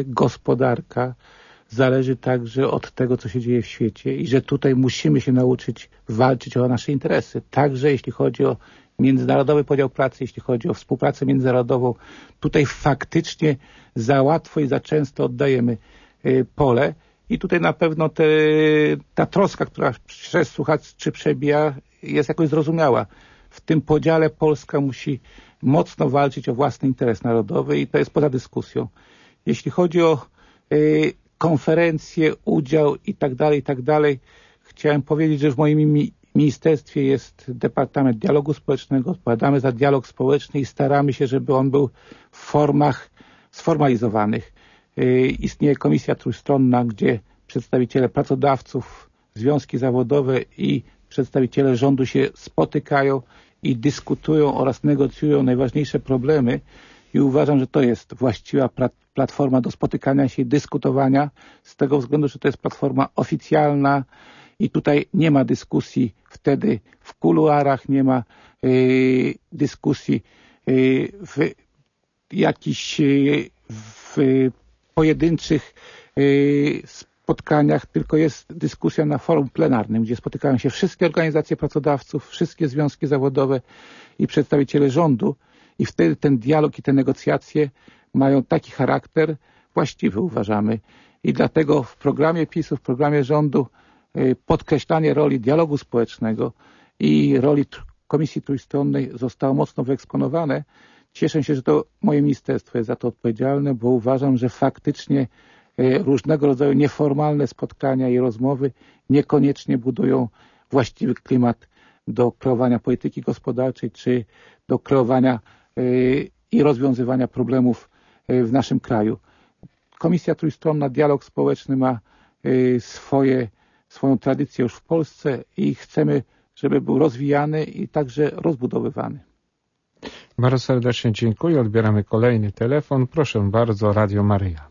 gospodarka zależy także od tego, co się dzieje w świecie i że tutaj musimy się nauczyć walczyć o nasze interesy. Także jeśli chodzi o międzynarodowy podział pracy, jeśli chodzi o współpracę międzynarodową, tutaj faktycznie za łatwo i za często oddajemy pole i tutaj na pewno te, ta troska, która przez słuchaczy przebija, jest jakoś zrozumiała. W tym podziale Polska musi mocno walczyć o własny interes narodowy i to jest poza dyskusją. Jeśli chodzi o y, konferencje, udział i tak dalej, i tak dalej, chciałem powiedzieć, że w moim mi ministerstwie jest Departament Dialogu Społecznego, odpowiadamy za dialog społeczny i staramy się, żeby on był w formach sformalizowanych. Y, istnieje komisja trójstronna, gdzie przedstawiciele pracodawców, związki zawodowe i przedstawiciele rządu się spotykają i dyskutują oraz negocjują najważniejsze problemy i uważam, że to jest właściwa platforma do spotykania się i dyskutowania z tego względu, że to jest platforma oficjalna i tutaj nie ma dyskusji wtedy w kuluarach, nie ma y, dyskusji y, w jakichś y, w pojedynczych y, spotkaniach, tylko jest dyskusja na forum plenarnym, gdzie spotykają się wszystkie organizacje pracodawców, wszystkie związki zawodowe i przedstawiciele rządu i wtedy ten dialog i te negocjacje mają taki charakter właściwy, uważamy. I dlatego w programie PiSu, w programie rządu podkreślanie roli dialogu społecznego i roli Komisji Trójstronnej zostało mocno wyeksponowane. Cieszę się, że to moje ministerstwo jest za to odpowiedzialne, bo uważam, że faktycznie różnego rodzaju nieformalne spotkania i rozmowy niekoniecznie budują właściwy klimat do kreowania polityki gospodarczej czy do kreowania i rozwiązywania problemów w naszym kraju. Komisja Trójstronna, dialog społeczny ma swoje, swoją tradycję już w Polsce i chcemy, żeby był rozwijany i także rozbudowywany. Bardzo serdecznie dziękuję. Odbieramy kolejny telefon. Proszę bardzo, Radio Maryja.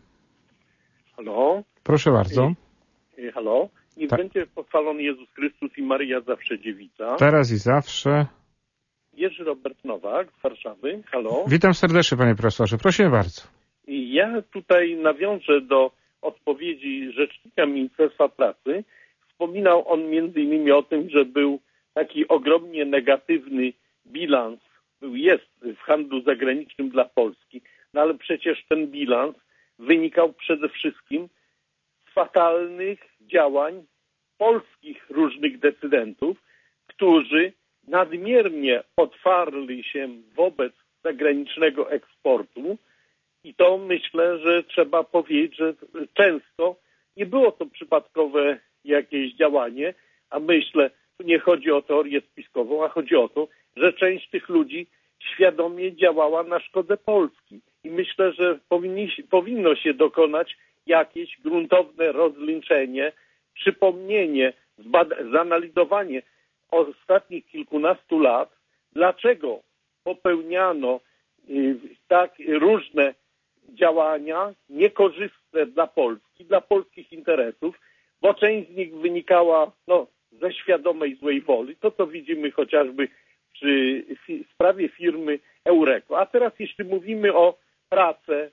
Halo? Proszę bardzo. I, i, halo? Niech Ta... będzie pochwalony Jezus Chrystus i Maryja zawsze dziewica. Teraz i zawsze. Jerzy Robert Nowak z Warszawy. Halo? Witam serdecznie, panie profesorze. Proszę bardzo. I ja tutaj nawiążę do odpowiedzi rzecznika Ministerstwa Pracy. Wspominał on między innymi o tym, że był taki ogromnie negatywny bilans, był, jest w handlu zagranicznym dla Polski, no ale przecież ten bilans wynikał przede wszystkim z fatalnych działań polskich różnych decydentów, którzy nadmiernie otwarli się wobec zagranicznego eksportu i to myślę, że trzeba powiedzieć, że często nie było to przypadkowe jakieś działanie, a myślę, tu nie chodzi o teorię spiskową, a chodzi o to, że część tych ludzi świadomie działała na szkodę Polski. I myślę, że powinni, powinno się dokonać jakieś gruntowne rozliczenie, przypomnienie, zanalizowanie ostatnich kilkunastu lat, dlaczego popełniano y, tak różne działania niekorzystne dla Polski, dla polskich interesów, bo część z nich wynikała no, ze świadomej złej woli. To, co widzimy chociażby przy fi- sprawie firmy Eureko. A teraz jeśli mówimy o pracę,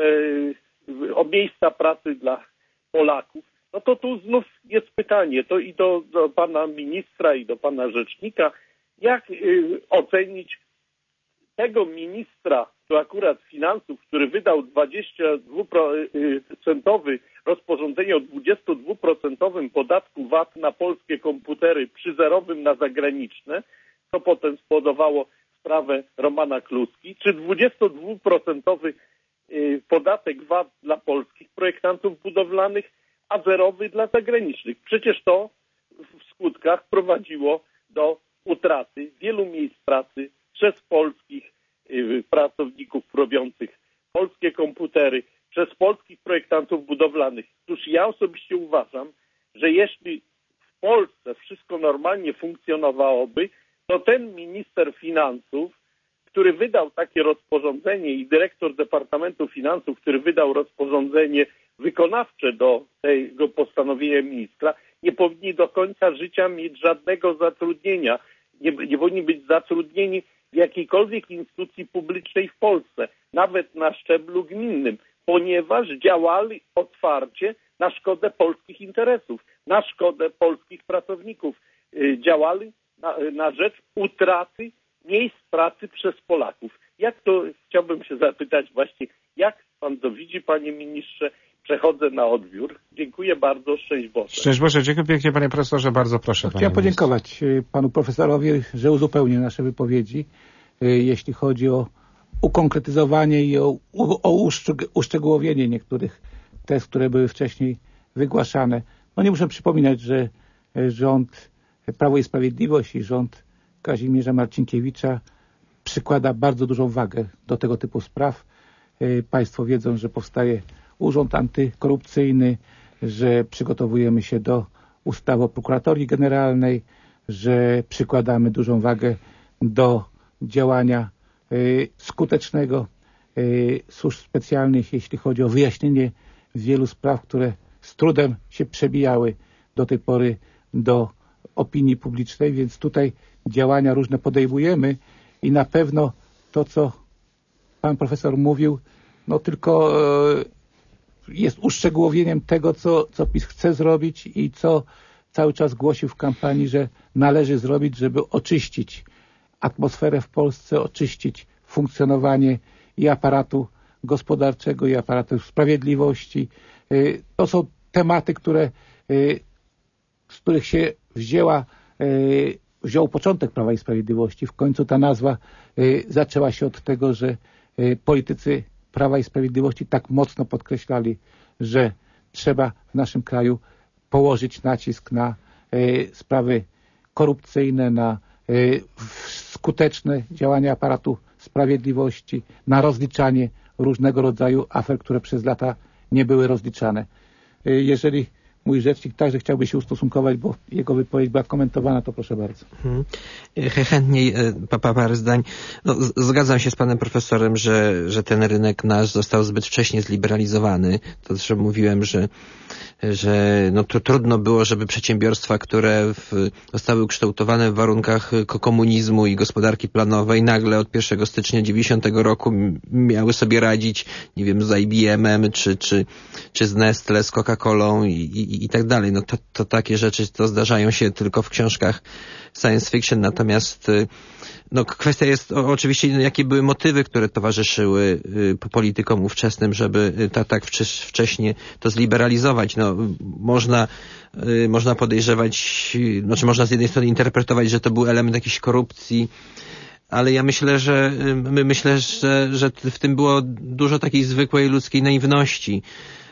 e, o miejsca pracy dla Polaków, no to tu znów jest pytanie, to i do, do pana ministra, i do pana rzecznika, jak y, ocenić tego ministra, to akurat finansów, który wydał dwudziestoprocentowy rozporządzenie V A T na polskie komputery przy zerowym na zagraniczne, co potem spowodowało sprawę Romana Kluski, czy dwudziestodwuprocentowy podatek V A T dla polskich projektantów budowlanych, a zerowy dla zagranicznych. Przecież to w skutkach prowadziło do utraty wielu miejsc pracy przez polskich pracowników robiących polskie komputery, przez polskich projektantów budowlanych. Otóż ja osobiście uważam, że jeśli w Polsce wszystko normalnie funkcjonowałoby, to ten minister finansów, który wydał takie rozporządzenie i dyrektor Departamentu Finansów, który wydał rozporządzenie wykonawcze do tego postanowienia ministra, nie powinni do końca życia mieć żadnego zatrudnienia. Nie, nie powinni być zatrudnieni w jakiejkolwiek instytucji publicznej w Polsce, nawet na szczeblu gminnym, ponieważ działali otwarcie na szkodę polskich interesów, na szkodę polskich pracowników. Działali na, na rzecz utraty miejsc pracy przez Polaków. Jak to, chciałbym się zapytać właśnie, jak pan to widzi, panie ministrze? Przechodzę na odbiór. Dziękuję bardzo. Szczęść Boże. Szczęść Boże. Dziękuję pięknie, panie profesorze. Bardzo proszę. No, chciałem podziękować panu profesorowi, że uzupełnił nasze wypowiedzi, jeśli chodzi o ukonkretyzowanie i o, o uszczegółowienie niektórych tez, które były wcześniej wygłaszane. No nie muszę przypominać, że rząd Prawo i Sprawiedliwość i rząd Kazimierza Marcinkiewicza przykłada bardzo dużą wagę do tego typu spraw. Państwo wiedzą, że powstaje Urząd Antykorupcyjny, że przygotowujemy się do ustawy o Prokuratorii Generalnej, że przykładamy dużą wagę do działania y, skutecznego y, służb specjalnych, jeśli chodzi o wyjaśnienie wielu spraw, które z trudem się przebijały do tej pory do opinii publicznej, więc tutaj działania różne podejmujemy i na pewno to, co pan profesor mówił, no tylko y, jest uszczegółowieniem tego, co, co PiS chce zrobić i co cały czas głosił w kampanii, że należy zrobić, żeby oczyścić atmosferę w Polsce, oczyścić funkcjonowanie i aparatu gospodarczego, i aparatu sprawiedliwości. To są tematy, które, z których się wzięła, wziął początek Prawa i Sprawiedliwości. W końcu ta nazwa zaczęła się od tego, że politycy Prawa i Sprawiedliwości tak mocno podkreślali, że trzeba w naszym kraju położyć nacisk na y, sprawy korupcyjne, na y, skuteczne działania aparatu sprawiedliwości, na rozliczanie różnego rodzaju afer, które przez lata nie były rozliczane. Y, jeżeli mój rzecznik także chciałby się ustosunkować, bo jego wypowiedź była komentowana, to proszę bardzo. Hmm. Chętniej parę zdań. No, zgadzam się z panem profesorem, że, że ten rynek nasz został zbyt wcześnie zliberalizowany. To też mówiłem, że, że no, to trudno było, żeby przedsiębiorstwa, które w, zostały ukształtowane w warunkach komunizmu i gospodarki planowej, nagle od pierwszego stycznia dziewięćdziesiątego roku miały sobie radzić, nie wiem, z I B M-em, czy, czy, czy z Nestle, z Coca-Colą i, i, i tak dalej. No to, to takie rzeczy to zdarzają się tylko w książkach science fiction, natomiast no, kwestia jest o, oczywiście, no, jakie były motywy, które towarzyszyły y, politykom ówczesnym, żeby y, ta, tak wcześ, wcześnie to zliberalizować. No, można, y, można podejrzewać, y, znaczy można z jednej strony interpretować, że to był element jakiejś korupcji, ale ja myślę, że my myślę, że, że w tym było dużo takiej zwykłej ludzkiej naiwności.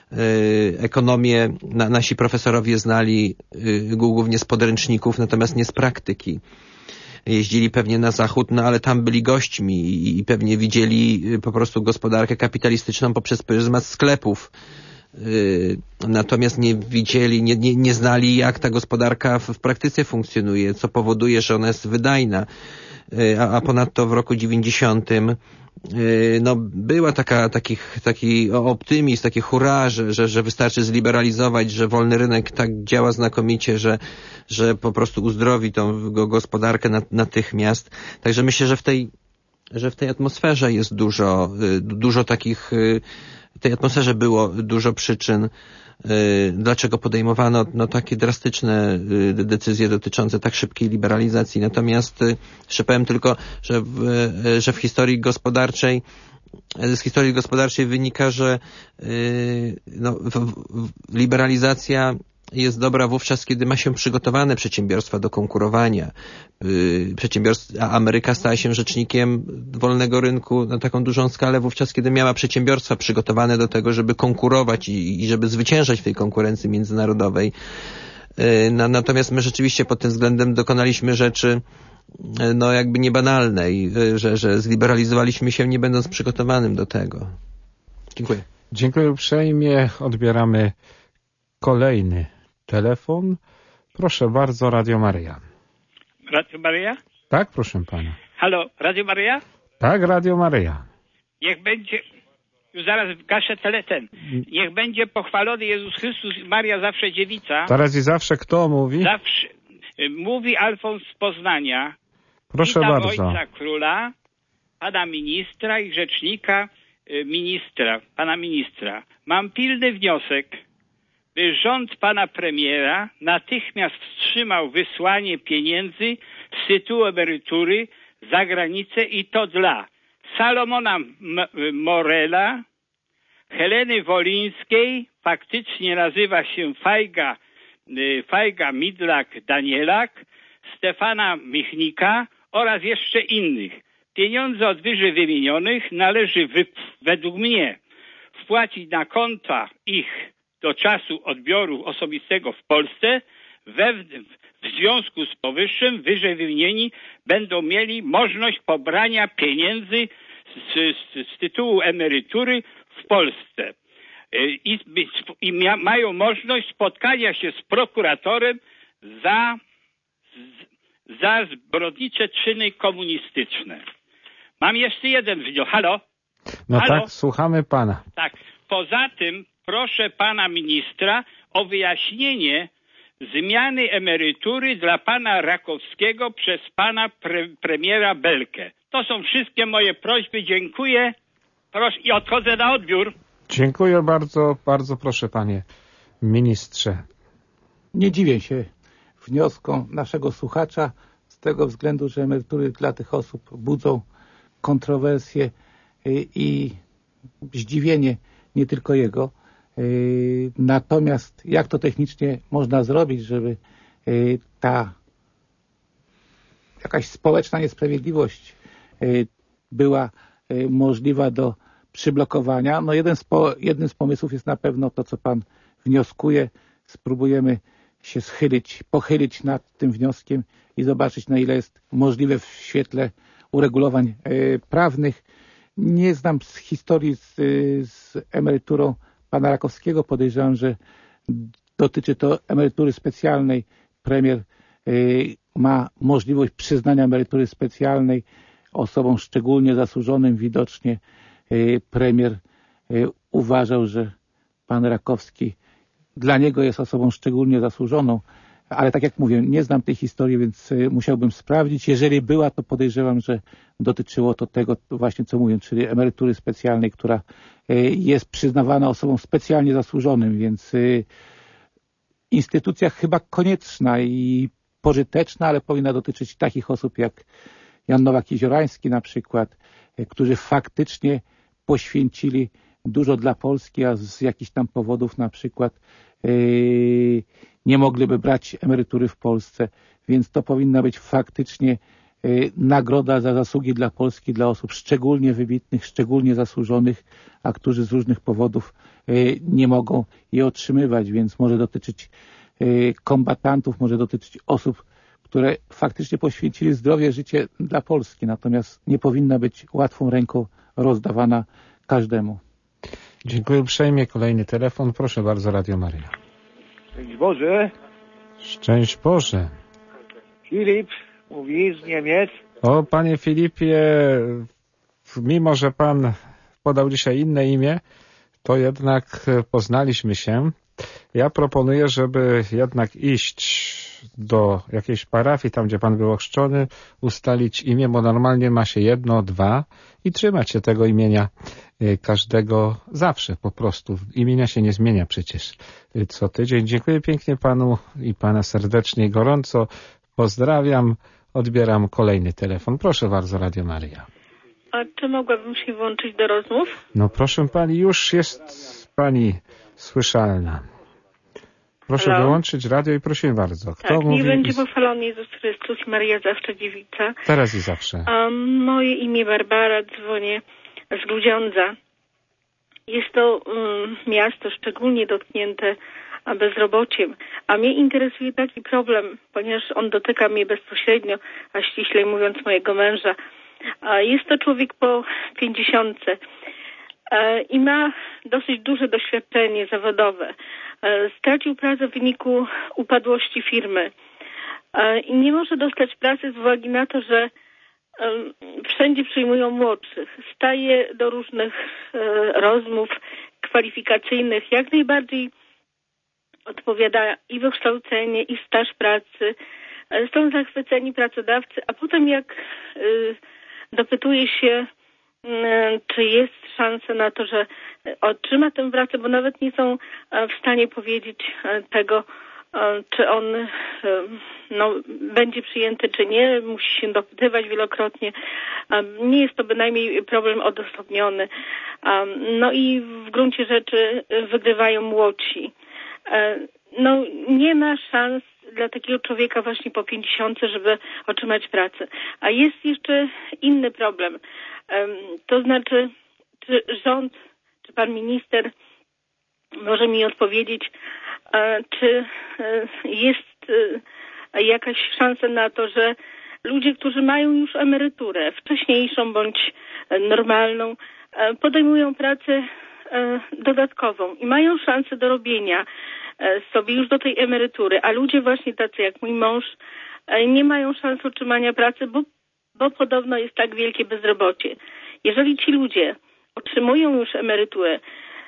Ekonomię na, nasi profesorowie znali głównie z podręczników, natomiast nie z praktyki. Jeździli pewnie na zachód, no ale tam byli gośćmi i, i pewnie widzieli po prostu gospodarkę kapitalistyczną poprzez pryzmat sklepów. Natomiast nie widzieli, nie, nie, nie znali, jak ta gospodarka w, w praktyce funkcjonuje, co powoduje, że ona jest wydajna. A, a ponadto w roku dziewięćdziesiątym no była taka, takich, taki optymizm, takie hurra, że, że, że wystarczy zliberalizować, że wolny rynek tak działa znakomicie, że, że po prostu uzdrowi tą gospodarkę natychmiast. Także myślę, że w tej, że w tej atmosferze jest dużo, dużo takich, w tej atmosferze było dużo przyczyn, dlaczego podejmowano no, takie drastyczne decyzje dotyczące tak szybkiej liberalizacji. Natomiast jeszcze powiem tylko, że w, że w historii gospodarczej z historii gospodarczej wynika, że no, w, w, liberalizacja jest dobra wówczas, kiedy ma się przygotowane przedsiębiorstwa do konkurowania. Przedsiębiorstwa, Ameryka stała się rzecznikiem wolnego rynku na taką dużą skalę wówczas, kiedy miała przedsiębiorstwa przygotowane do tego, żeby konkurować i, i żeby zwyciężać w tej konkurencji międzynarodowej. Natomiast my rzeczywiście pod tym względem dokonaliśmy rzeczy no jakby niebanalnej, że, że zliberalizowaliśmy się nie będąc przygotowanym do tego. Dziękuję. Dziękuję uprzejmie. Odbieramy kolejny telefon. Proszę bardzo, Radio Maryja. Radio Maryja? Tak, proszę pana. Halo, Radio Maryja? Tak, Radio Maryja. Niech będzie... Już zaraz gaszę teleten. Niech będzie pochwalony Jezus Chrystus i Maria zawsze dziewica. Teraz i zawsze kto mówi? Zawsze. Mówi Alfons z Poznania. Proszę Witam bardzo. Ojca Króla, pana ministra i rzecznika ministra, pana ministra. Mam pilny wniosek, by rząd pana premiera natychmiast wstrzymał wysłanie pieniędzy z tytułu emerytury za granicę i to dla Salomona M- Morela, Heleny Wolińskiej, faktycznie nazywa się Fajga, Fajga Midlak-Danielak, Stefana Michnika oraz jeszcze innych. Pieniądze od wyżej wymienionych należy wy- według mnie wpłacić na konta ich do czasu odbioru osobistego w Polsce. We, w związku z powyższym wyżej wymienieni będą mieli możliwość pobrania pieniędzy z, z, z tytułu emerytury w Polsce. I, i mia, mają możliwość spotkania się z prokuratorem za, za zbrodnicze czyny komunistyczne. Mam jeszcze jeden wniosek. Halo? No Halo? tak, słuchamy pana. Tak. Poza tym proszę pana ministra o wyjaśnienie zmiany emerytury dla pana Rakowskiego przez pana pre, premiera Belkę. To są wszystkie moje prośby. Dziękuję. Proszę i odchodzę na odbiór. Dziękuję bardzo, bardzo proszę panie ministrze. Nie dziwię się wnioskom naszego słuchacza z tego względu, że emerytury dla tych osób budzą kontrowersje i zdziwienie nie tylko jego. Natomiast jak to technicznie można zrobić, żeby ta jakaś społeczna niesprawiedliwość była możliwa do przyblokowania? No jeden z po, jednym z pomysłów jest na pewno to, co pan wnioskuje. Spróbujemy się schylić, pochylić nad tym wnioskiem i zobaczyć, na ile jest możliwe w świetle uregulowań y, prawnych. Nie znam z historii z, y, z emeryturą pana Rakowskiego. Podejrzewam, że dotyczy to emerytury specjalnej. Premier y, ma możliwość przyznania emerytury specjalnej osobom szczególnie zasłużonym. Widocznie y, premier y, uważał, że pan Rakowski dla niego jest osobą szczególnie zasłużoną, ale tak jak mówię, nie znam tej historii, więc musiałbym sprawdzić. Jeżeli była, to podejrzewam, że dotyczyło to tego właśnie, co mówię, czyli emerytury specjalnej, która jest przyznawana osobom specjalnie zasłużonym, więc instytucja chyba konieczna i pożyteczna, ale powinna dotyczyć takich osób jak Jan Nowak-Jeziorański na przykład, którzy faktycznie poświęcili dużo dla Polski, a z jakichś tam powodów na przykład yy, nie mogliby brać emerytury w Polsce, więc to powinna być faktycznie yy, nagroda za zasługi dla Polski, dla osób szczególnie wybitnych, szczególnie zasłużonych, a którzy z różnych powodów yy, nie mogą je otrzymywać, więc może dotyczyć yy, kombatantów, może dotyczyć osób, które faktycznie poświęcili zdrowie, życie dla Polski, natomiast nie powinna być łatwą ręką rozdawana każdemu. Dziękuję uprzejmie. Kolejny telefon. Proszę bardzo, Radio Maryja. Szczęść Boże. Szczęść Boże. Filip mówi z Niemiec. O, panie Filipie, mimo że pan podał dzisiaj inne imię, to jednak poznaliśmy się. Ja proponuję, żeby jednak iść do jakiejś parafii, tam gdzie pan był ochrzczony, ustalić imię, bo normalnie ma się jedno, dwa i trzymać się tego imienia każdego zawsze po prostu. Imienia się nie zmienia przecież co tydzień. Dziękuję pięknie panu i pana serdecznie i gorąco. Pozdrawiam. Odbieram kolejny telefon. Proszę bardzo, Radio Maryja. A czy mogłabym się włączyć do rozmów? No proszę pani, już jest pani słyszalna. Proszę Halo? wyłączyć radio i prosimy bardzo. Kto tak, mówi? nie będzie i... pochwalony Jezus Chrystus i Maria zawsze dziewica. Teraz i zawsze. Um, moje imię Barbara, dzwonię z Grudziądza. Jest to um, miasto szczególnie dotknięte bezrobociem, a mnie interesuje taki problem, ponieważ on dotyka mnie bezpośrednio, a ściślej mówiąc mojego męża. Jest to człowiek po pięćdziesiątce i ma dosyć duże doświadczenie zawodowe. Stracił pracę w wyniku upadłości firmy i nie może dostać pracy z uwagi na to, że wszędzie przyjmują młodszych. Staje do różnych rozmów kwalifikacyjnych, jak najbardziej odpowiada i wykształcenie, i staż pracy. Są zachwyceni pracodawcy, a potem jak y, dopytuje się, y, czy jest szansa na to, że otrzyma tę pracę, bo nawet nie są w stanie powiedzieć tego, czy on y, no, będzie przyjęty, czy nie. Musi się dopytywać wielokrotnie. Nie jest to bynajmniej problem odosobniony. No i w gruncie rzeczy wygrywają młodsi. No nie ma szans dla takiego człowieka właśnie po pięćdziesiątce, żeby otrzymać pracę. A jest jeszcze inny problem. To znaczy, czy rząd, czy pan minister może mi odpowiedzieć, czy jest jakaś szansa na to, że ludzie, którzy mają już emeryturę, wcześniejszą bądź normalną, podejmują pracę dodatkową i mają szansę do robienia sobie już do tej emerytury, a ludzie właśnie tacy jak mój mąż nie mają szans utrzymania pracy, bo, bo podobno jest tak wielkie bezrobocie. Jeżeli ci ludzie otrzymują już emeryturę,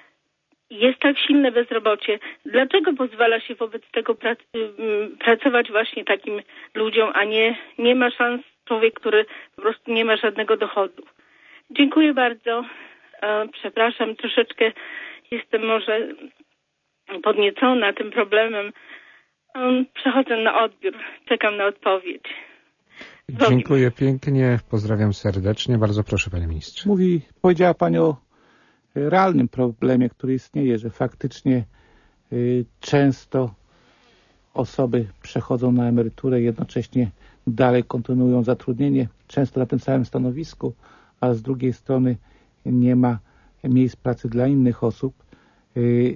jest tak silne bezrobocie, dlaczego pozwala się wobec tego prac- pracować właśnie takim ludziom, a nie, nie ma szans człowiek, który po prostu nie ma żadnego dochodu? Dziękuję bardzo. Przepraszam, troszeczkę jestem może podniecona tym problemem. Przechodzę na odbiór. Czekam na odpowiedź. Dziękuję pięknie. Pozdrawiam serdecznie. Bardzo proszę, panie ministrze. Mówi, powiedziała pani o realnym problemie, który istnieje, że faktycznie y, często osoby przechodzą na emeryturę i jednocześnie dalej kontynuują zatrudnienie, często na tym samym stanowisku, a z drugiej strony nie ma miejsc pracy dla innych osób. Y,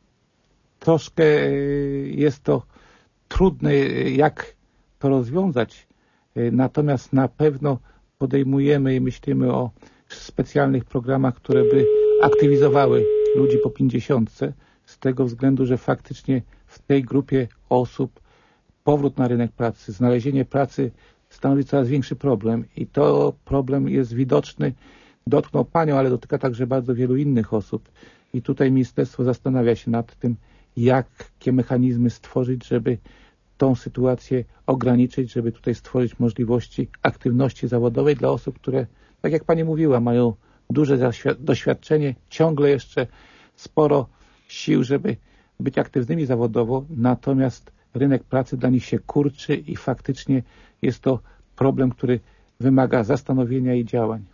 troszkę y, jest to trudne, jak to rozwiązać, y, natomiast na pewno podejmujemy i myślimy o specjalnych programach, które by aktywizowały ludzi po pięćdziesiątce, z tego względu, że faktycznie w tej grupie osób powrót na rynek pracy, znalezienie pracy stanowi coraz większy problem i to problem jest widoczny, dotknął panią, ale dotyka także bardzo wielu innych osób i tutaj ministerstwo zastanawia się nad tym, jakie mechanizmy stworzyć, żeby tą sytuację ograniczyć, żeby tutaj stworzyć możliwości aktywności zawodowej dla osób, które, tak jak pani mówiła, mają duże doświadczenie, ciągle jeszcze sporo sił, żeby być aktywnymi zawodowo, natomiast rynek pracy dla nich się kurczy i faktycznie jest to problem, który wymaga zastanowienia i działań.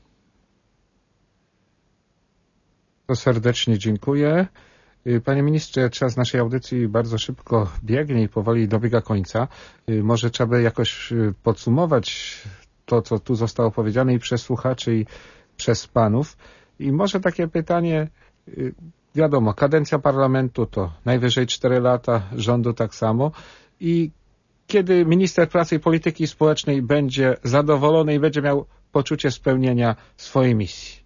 To serdecznie dziękuję. Panie ministrze, czas naszej audycji bardzo szybko biegnie i powoli dobiega końca. Może trzeba by jakoś podsumować to, co tu zostało powiedziane i przez słuchaczy, i przez panów. I może takie pytanie, wiadomo, kadencja parlamentu to najwyżej cztery lata, rządu tak samo. I kiedy minister pracy i polityki społecznej będzie zadowolony i będzie miał poczucie spełnienia swojej misji?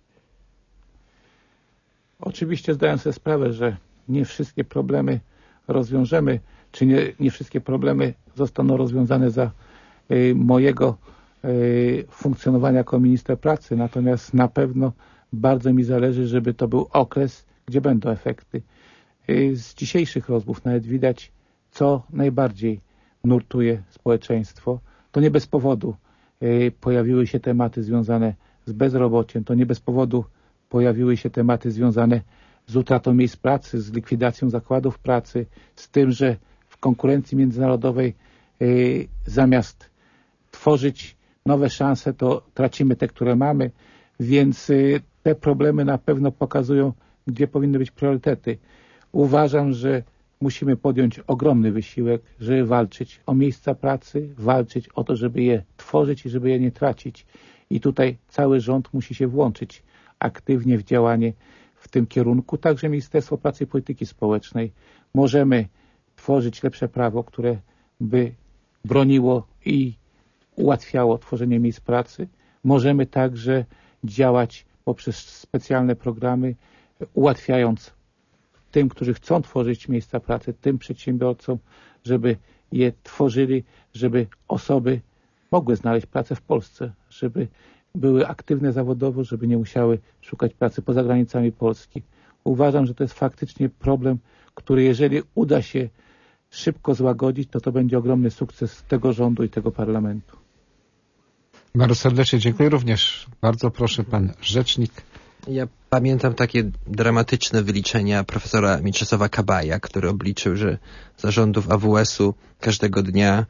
Oczywiście zdaję sobie sprawę, że nie wszystkie problemy rozwiążemy, czy nie, nie wszystkie problemy zostaną rozwiązane za y, mojego y, funkcjonowania jako minister pracy, natomiast na pewno bardzo mi zależy, żeby to był okres, gdzie będą efekty. Y, z dzisiejszych rozmów nawet widać, co najbardziej nurtuje społeczeństwo. To nie bez powodu y, pojawiły się tematy związane z bezrobociem, to nie bez powodu pojawiły się tematy związane z utratą miejsc pracy, z likwidacją zakładów pracy, z tym, że w konkurencji międzynarodowej y, zamiast tworzyć nowe szanse, to tracimy te, które mamy, więc y, te problemy na pewno pokazują, gdzie powinny być priorytety. Uważam, że musimy podjąć ogromny wysiłek, żeby walczyć o miejsca pracy, walczyć o to, żeby je tworzyć i żeby je nie tracić. I tutaj cały rząd musi się włączyć aktywnie w działanie w tym kierunku. Także Ministerstwo Pracy i Polityki Społecznej. Możemy tworzyć lepsze prawo, które by broniło i ułatwiało tworzenie miejsc pracy. Możemy także działać poprzez specjalne programy, ułatwiając tym, którzy chcą tworzyć miejsca pracy, tym przedsiębiorcom, żeby je tworzyli, żeby osoby mogły znaleźć pracę w Polsce, żeby były aktywne zawodowo, żeby nie musiały szukać pracy poza granicami Polski. Uważam, że to jest faktycznie problem, który jeżeli uda się szybko złagodzić, to to będzie ogromny sukces tego rządu i tego parlamentu. Bardzo serdecznie dziękuję również. Bardzo proszę, pan rzecznik. Ja pamiętam takie dramatyczne wyliczenia profesora Mieczysława Kabaja, który obliczył, że zarządów A W S-u każdego dnia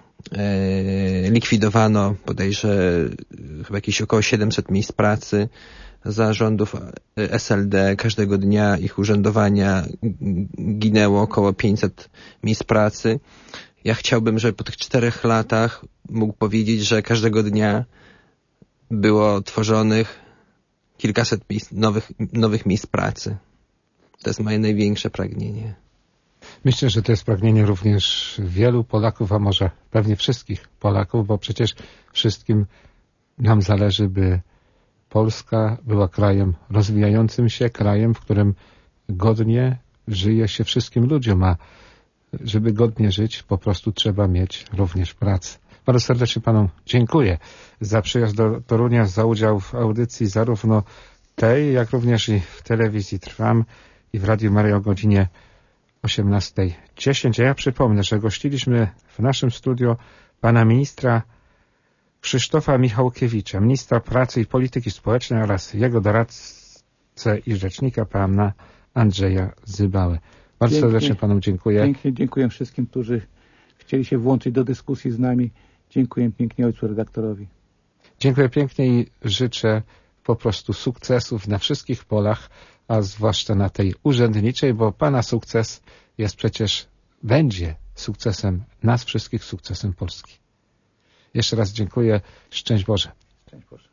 e, likwidowano bodajże chyba jakieś około siedemset miejsc pracy. Zarządów S L D każdego dnia ich urzędowania ginęło około pięćset miejsc pracy. Ja chciałbym, żeby po tych czterech latach mógł powiedzieć, że każdego dnia było tworzonych kilkaset miejsc, nowych, nowych miejsc pracy. To jest moje największe pragnienie. Myślę, że to jest pragnienie również wielu Polaków, a może pewnie wszystkich Polaków, bo przecież wszystkim nam zależy, by Polska była krajem rozwijającym się, krajem, w którym godnie żyje się wszystkim ludziom, a żeby godnie żyć, po prostu trzeba mieć również pracę. Bardzo serdecznie Panu dziękuję za przyjazd do Torunia, za udział w audycji zarówno tej, jak również i w telewizji Trwam i w Radiu Maryja o godzinie osiemnasta dziesięć. A ja przypomnę, że gościliśmy w naszym studio pana ministra Krzysztofa Michałkiewicza, ministra pracy i polityki społecznej oraz jego doradcę i rzecznika pana Andrzeja Zybałę. Bardzo pięknie, serdecznie panu dziękuję. Pięknie dziękuję wszystkim, którzy chcieli się włączyć do dyskusji z nami. Dziękuję pięknie ojcu redaktorowi. Dziękuję pięknie i życzę po prostu sukcesów na wszystkich polach, a zwłaszcza na tej urzędniczej, bo pana sukces jest przecież, będzie sukcesem nas wszystkich, sukcesem Polski. Jeszcze raz dziękuję. Szczęść Boże. Szczęść Boże.